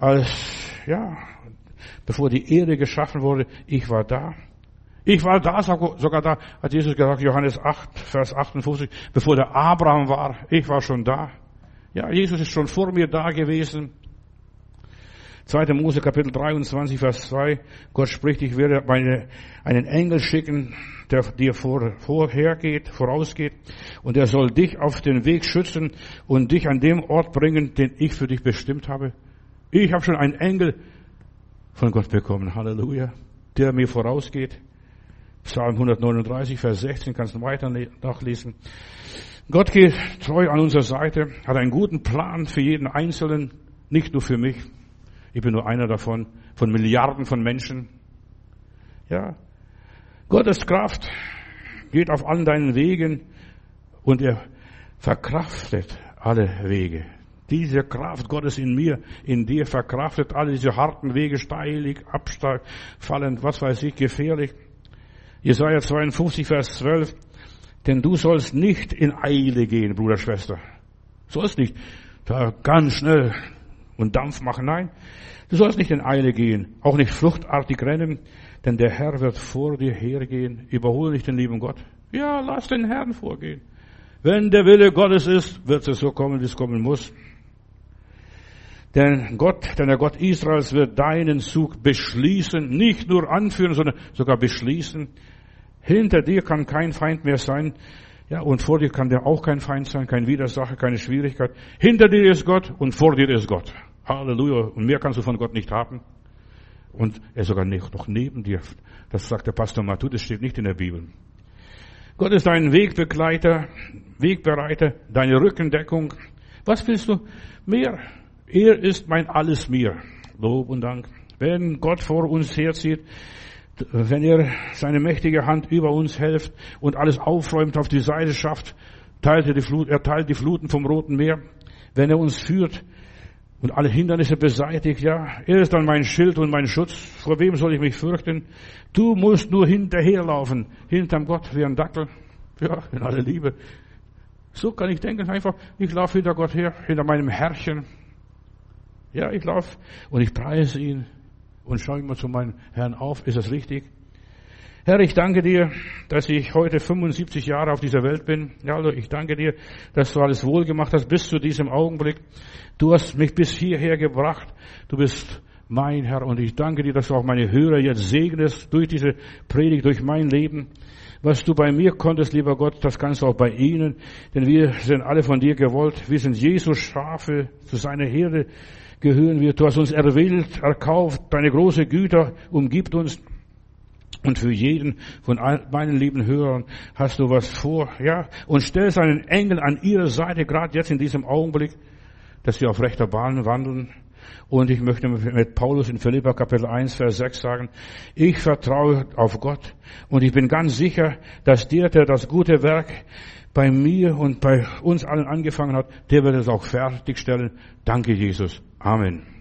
bevor die Erde geschaffen wurde, ich war da. Ich war da, sogar da, hat Jesus gesagt, Johannes 8, Vers 58, bevor der Abraham war, ich war schon da. Ja, Jesus ist schon vor mir da gewesen. 2. Mose Kapitel 23, Vers 2. Gott spricht, ich werde einen Engel schicken, der dir vorausgeht, und er soll dich auf den Weg schützen und dich an dem Ort bringen, den ich für dich bestimmt habe. Ich habe schon einen Engel von Gott bekommen, Halleluja, der mir vorausgeht. Psalm 139, Vers 16, kannst du weiter nachlesen. Gott geht treu an unserer Seite, hat einen guten Plan für jeden Einzelnen, nicht nur für mich. Ich bin nur einer davon, von Milliarden von Menschen. Ja. Gottes Kraft geht auf allen deinen Wegen und er verkraftet alle Wege. Diese Kraft Gottes in mir, in dir verkraftet alle diese harten Wege, steilig, abfallend, was weiß ich, gefährlich. Jesaja 52, Vers 12. Denn du sollst nicht in Eile gehen, Bruder, Schwester. Sollst nicht da ganz schnell und Dampf machen. Nein, du sollst nicht in Eile gehen, auch nicht fluchtartig rennen, denn der Herr wird vor dir hergehen. Überhole nicht den lieben Gott. Ja, lass den Herrn vorgehen. Wenn der Wille Gottes ist, wird es so kommen, wie es kommen muss. Denn der Gott Israels wird deinen Zug beschließen, nicht nur anführen, sondern sogar beschließen. Hinter dir kann kein Feind mehr sein. Ja, und vor dir kann der auch kein Feind sein, kein Widersacher, keine Schwierigkeit. Hinter dir ist Gott und vor dir ist Gott. Halleluja. Und mehr kannst du von Gott nicht haben. Und er ist sogar noch neben dir. Das sagt der Pastor Matu, das steht nicht in der Bibel. Gott ist dein Wegbegleiter, Wegbereiter, deine Rückendeckung. Was willst du mehr? Er ist mein Alles mir. Lob und Dank. Wenn Gott vor uns herzieht, wenn er seine mächtige Hand über uns hilft und alles aufräumt, auf die Seite schafft, teilt die Fluten vom Roten Meer. Wenn er uns führt und alle Hindernisse beseitigt, ja, er ist dann mein Schild und mein Schutz. Vor wem soll ich mich fürchten? Du musst nur hinterherlaufen, hinterm Gott wie ein Dackel. Ja, in aller Liebe. So kann ich denken, einfach, ich laufe hinter Gott her, hinter meinem Herrchen. Ja, ich laufe und ich preise ihn und schaue immer zu meinem Herrn auf. Ist das richtig? Herr, ich danke dir, dass ich heute 75 Jahre auf dieser Welt bin. Ja, also ich danke dir, dass du alles wohl gemacht hast bis zu diesem Augenblick. Du hast mich bis hierher gebracht. Du bist mein Herr und ich danke dir, dass du auch meine Hörer jetzt segnest durch diese Predigt, durch mein Leben. Was du bei mir konntest, lieber Gott, das kannst du auch bei ihnen, denn wir sind alle von dir gewollt. Wir sind Jesus Schafe, zu seiner Herde gehören wir. Du hast uns erwählt, erkauft, deine große Güter umgibt uns. Und für jeden von meinen lieben Hörern hast du was vor, ja, und stellst einen Engel an ihre Seite, gerade jetzt in diesem Augenblick, dass wir auf rechter Bahn wandeln. Und ich möchte mit Paulus in Philipper Kapitel 1, Vers 6 sagen, ich vertraue auf Gott und ich bin ganz sicher, dass der das gute Werk bei mir und bei uns allen angefangen hat, der wird es auch fertigstellen. Danke, Jesus. Amen.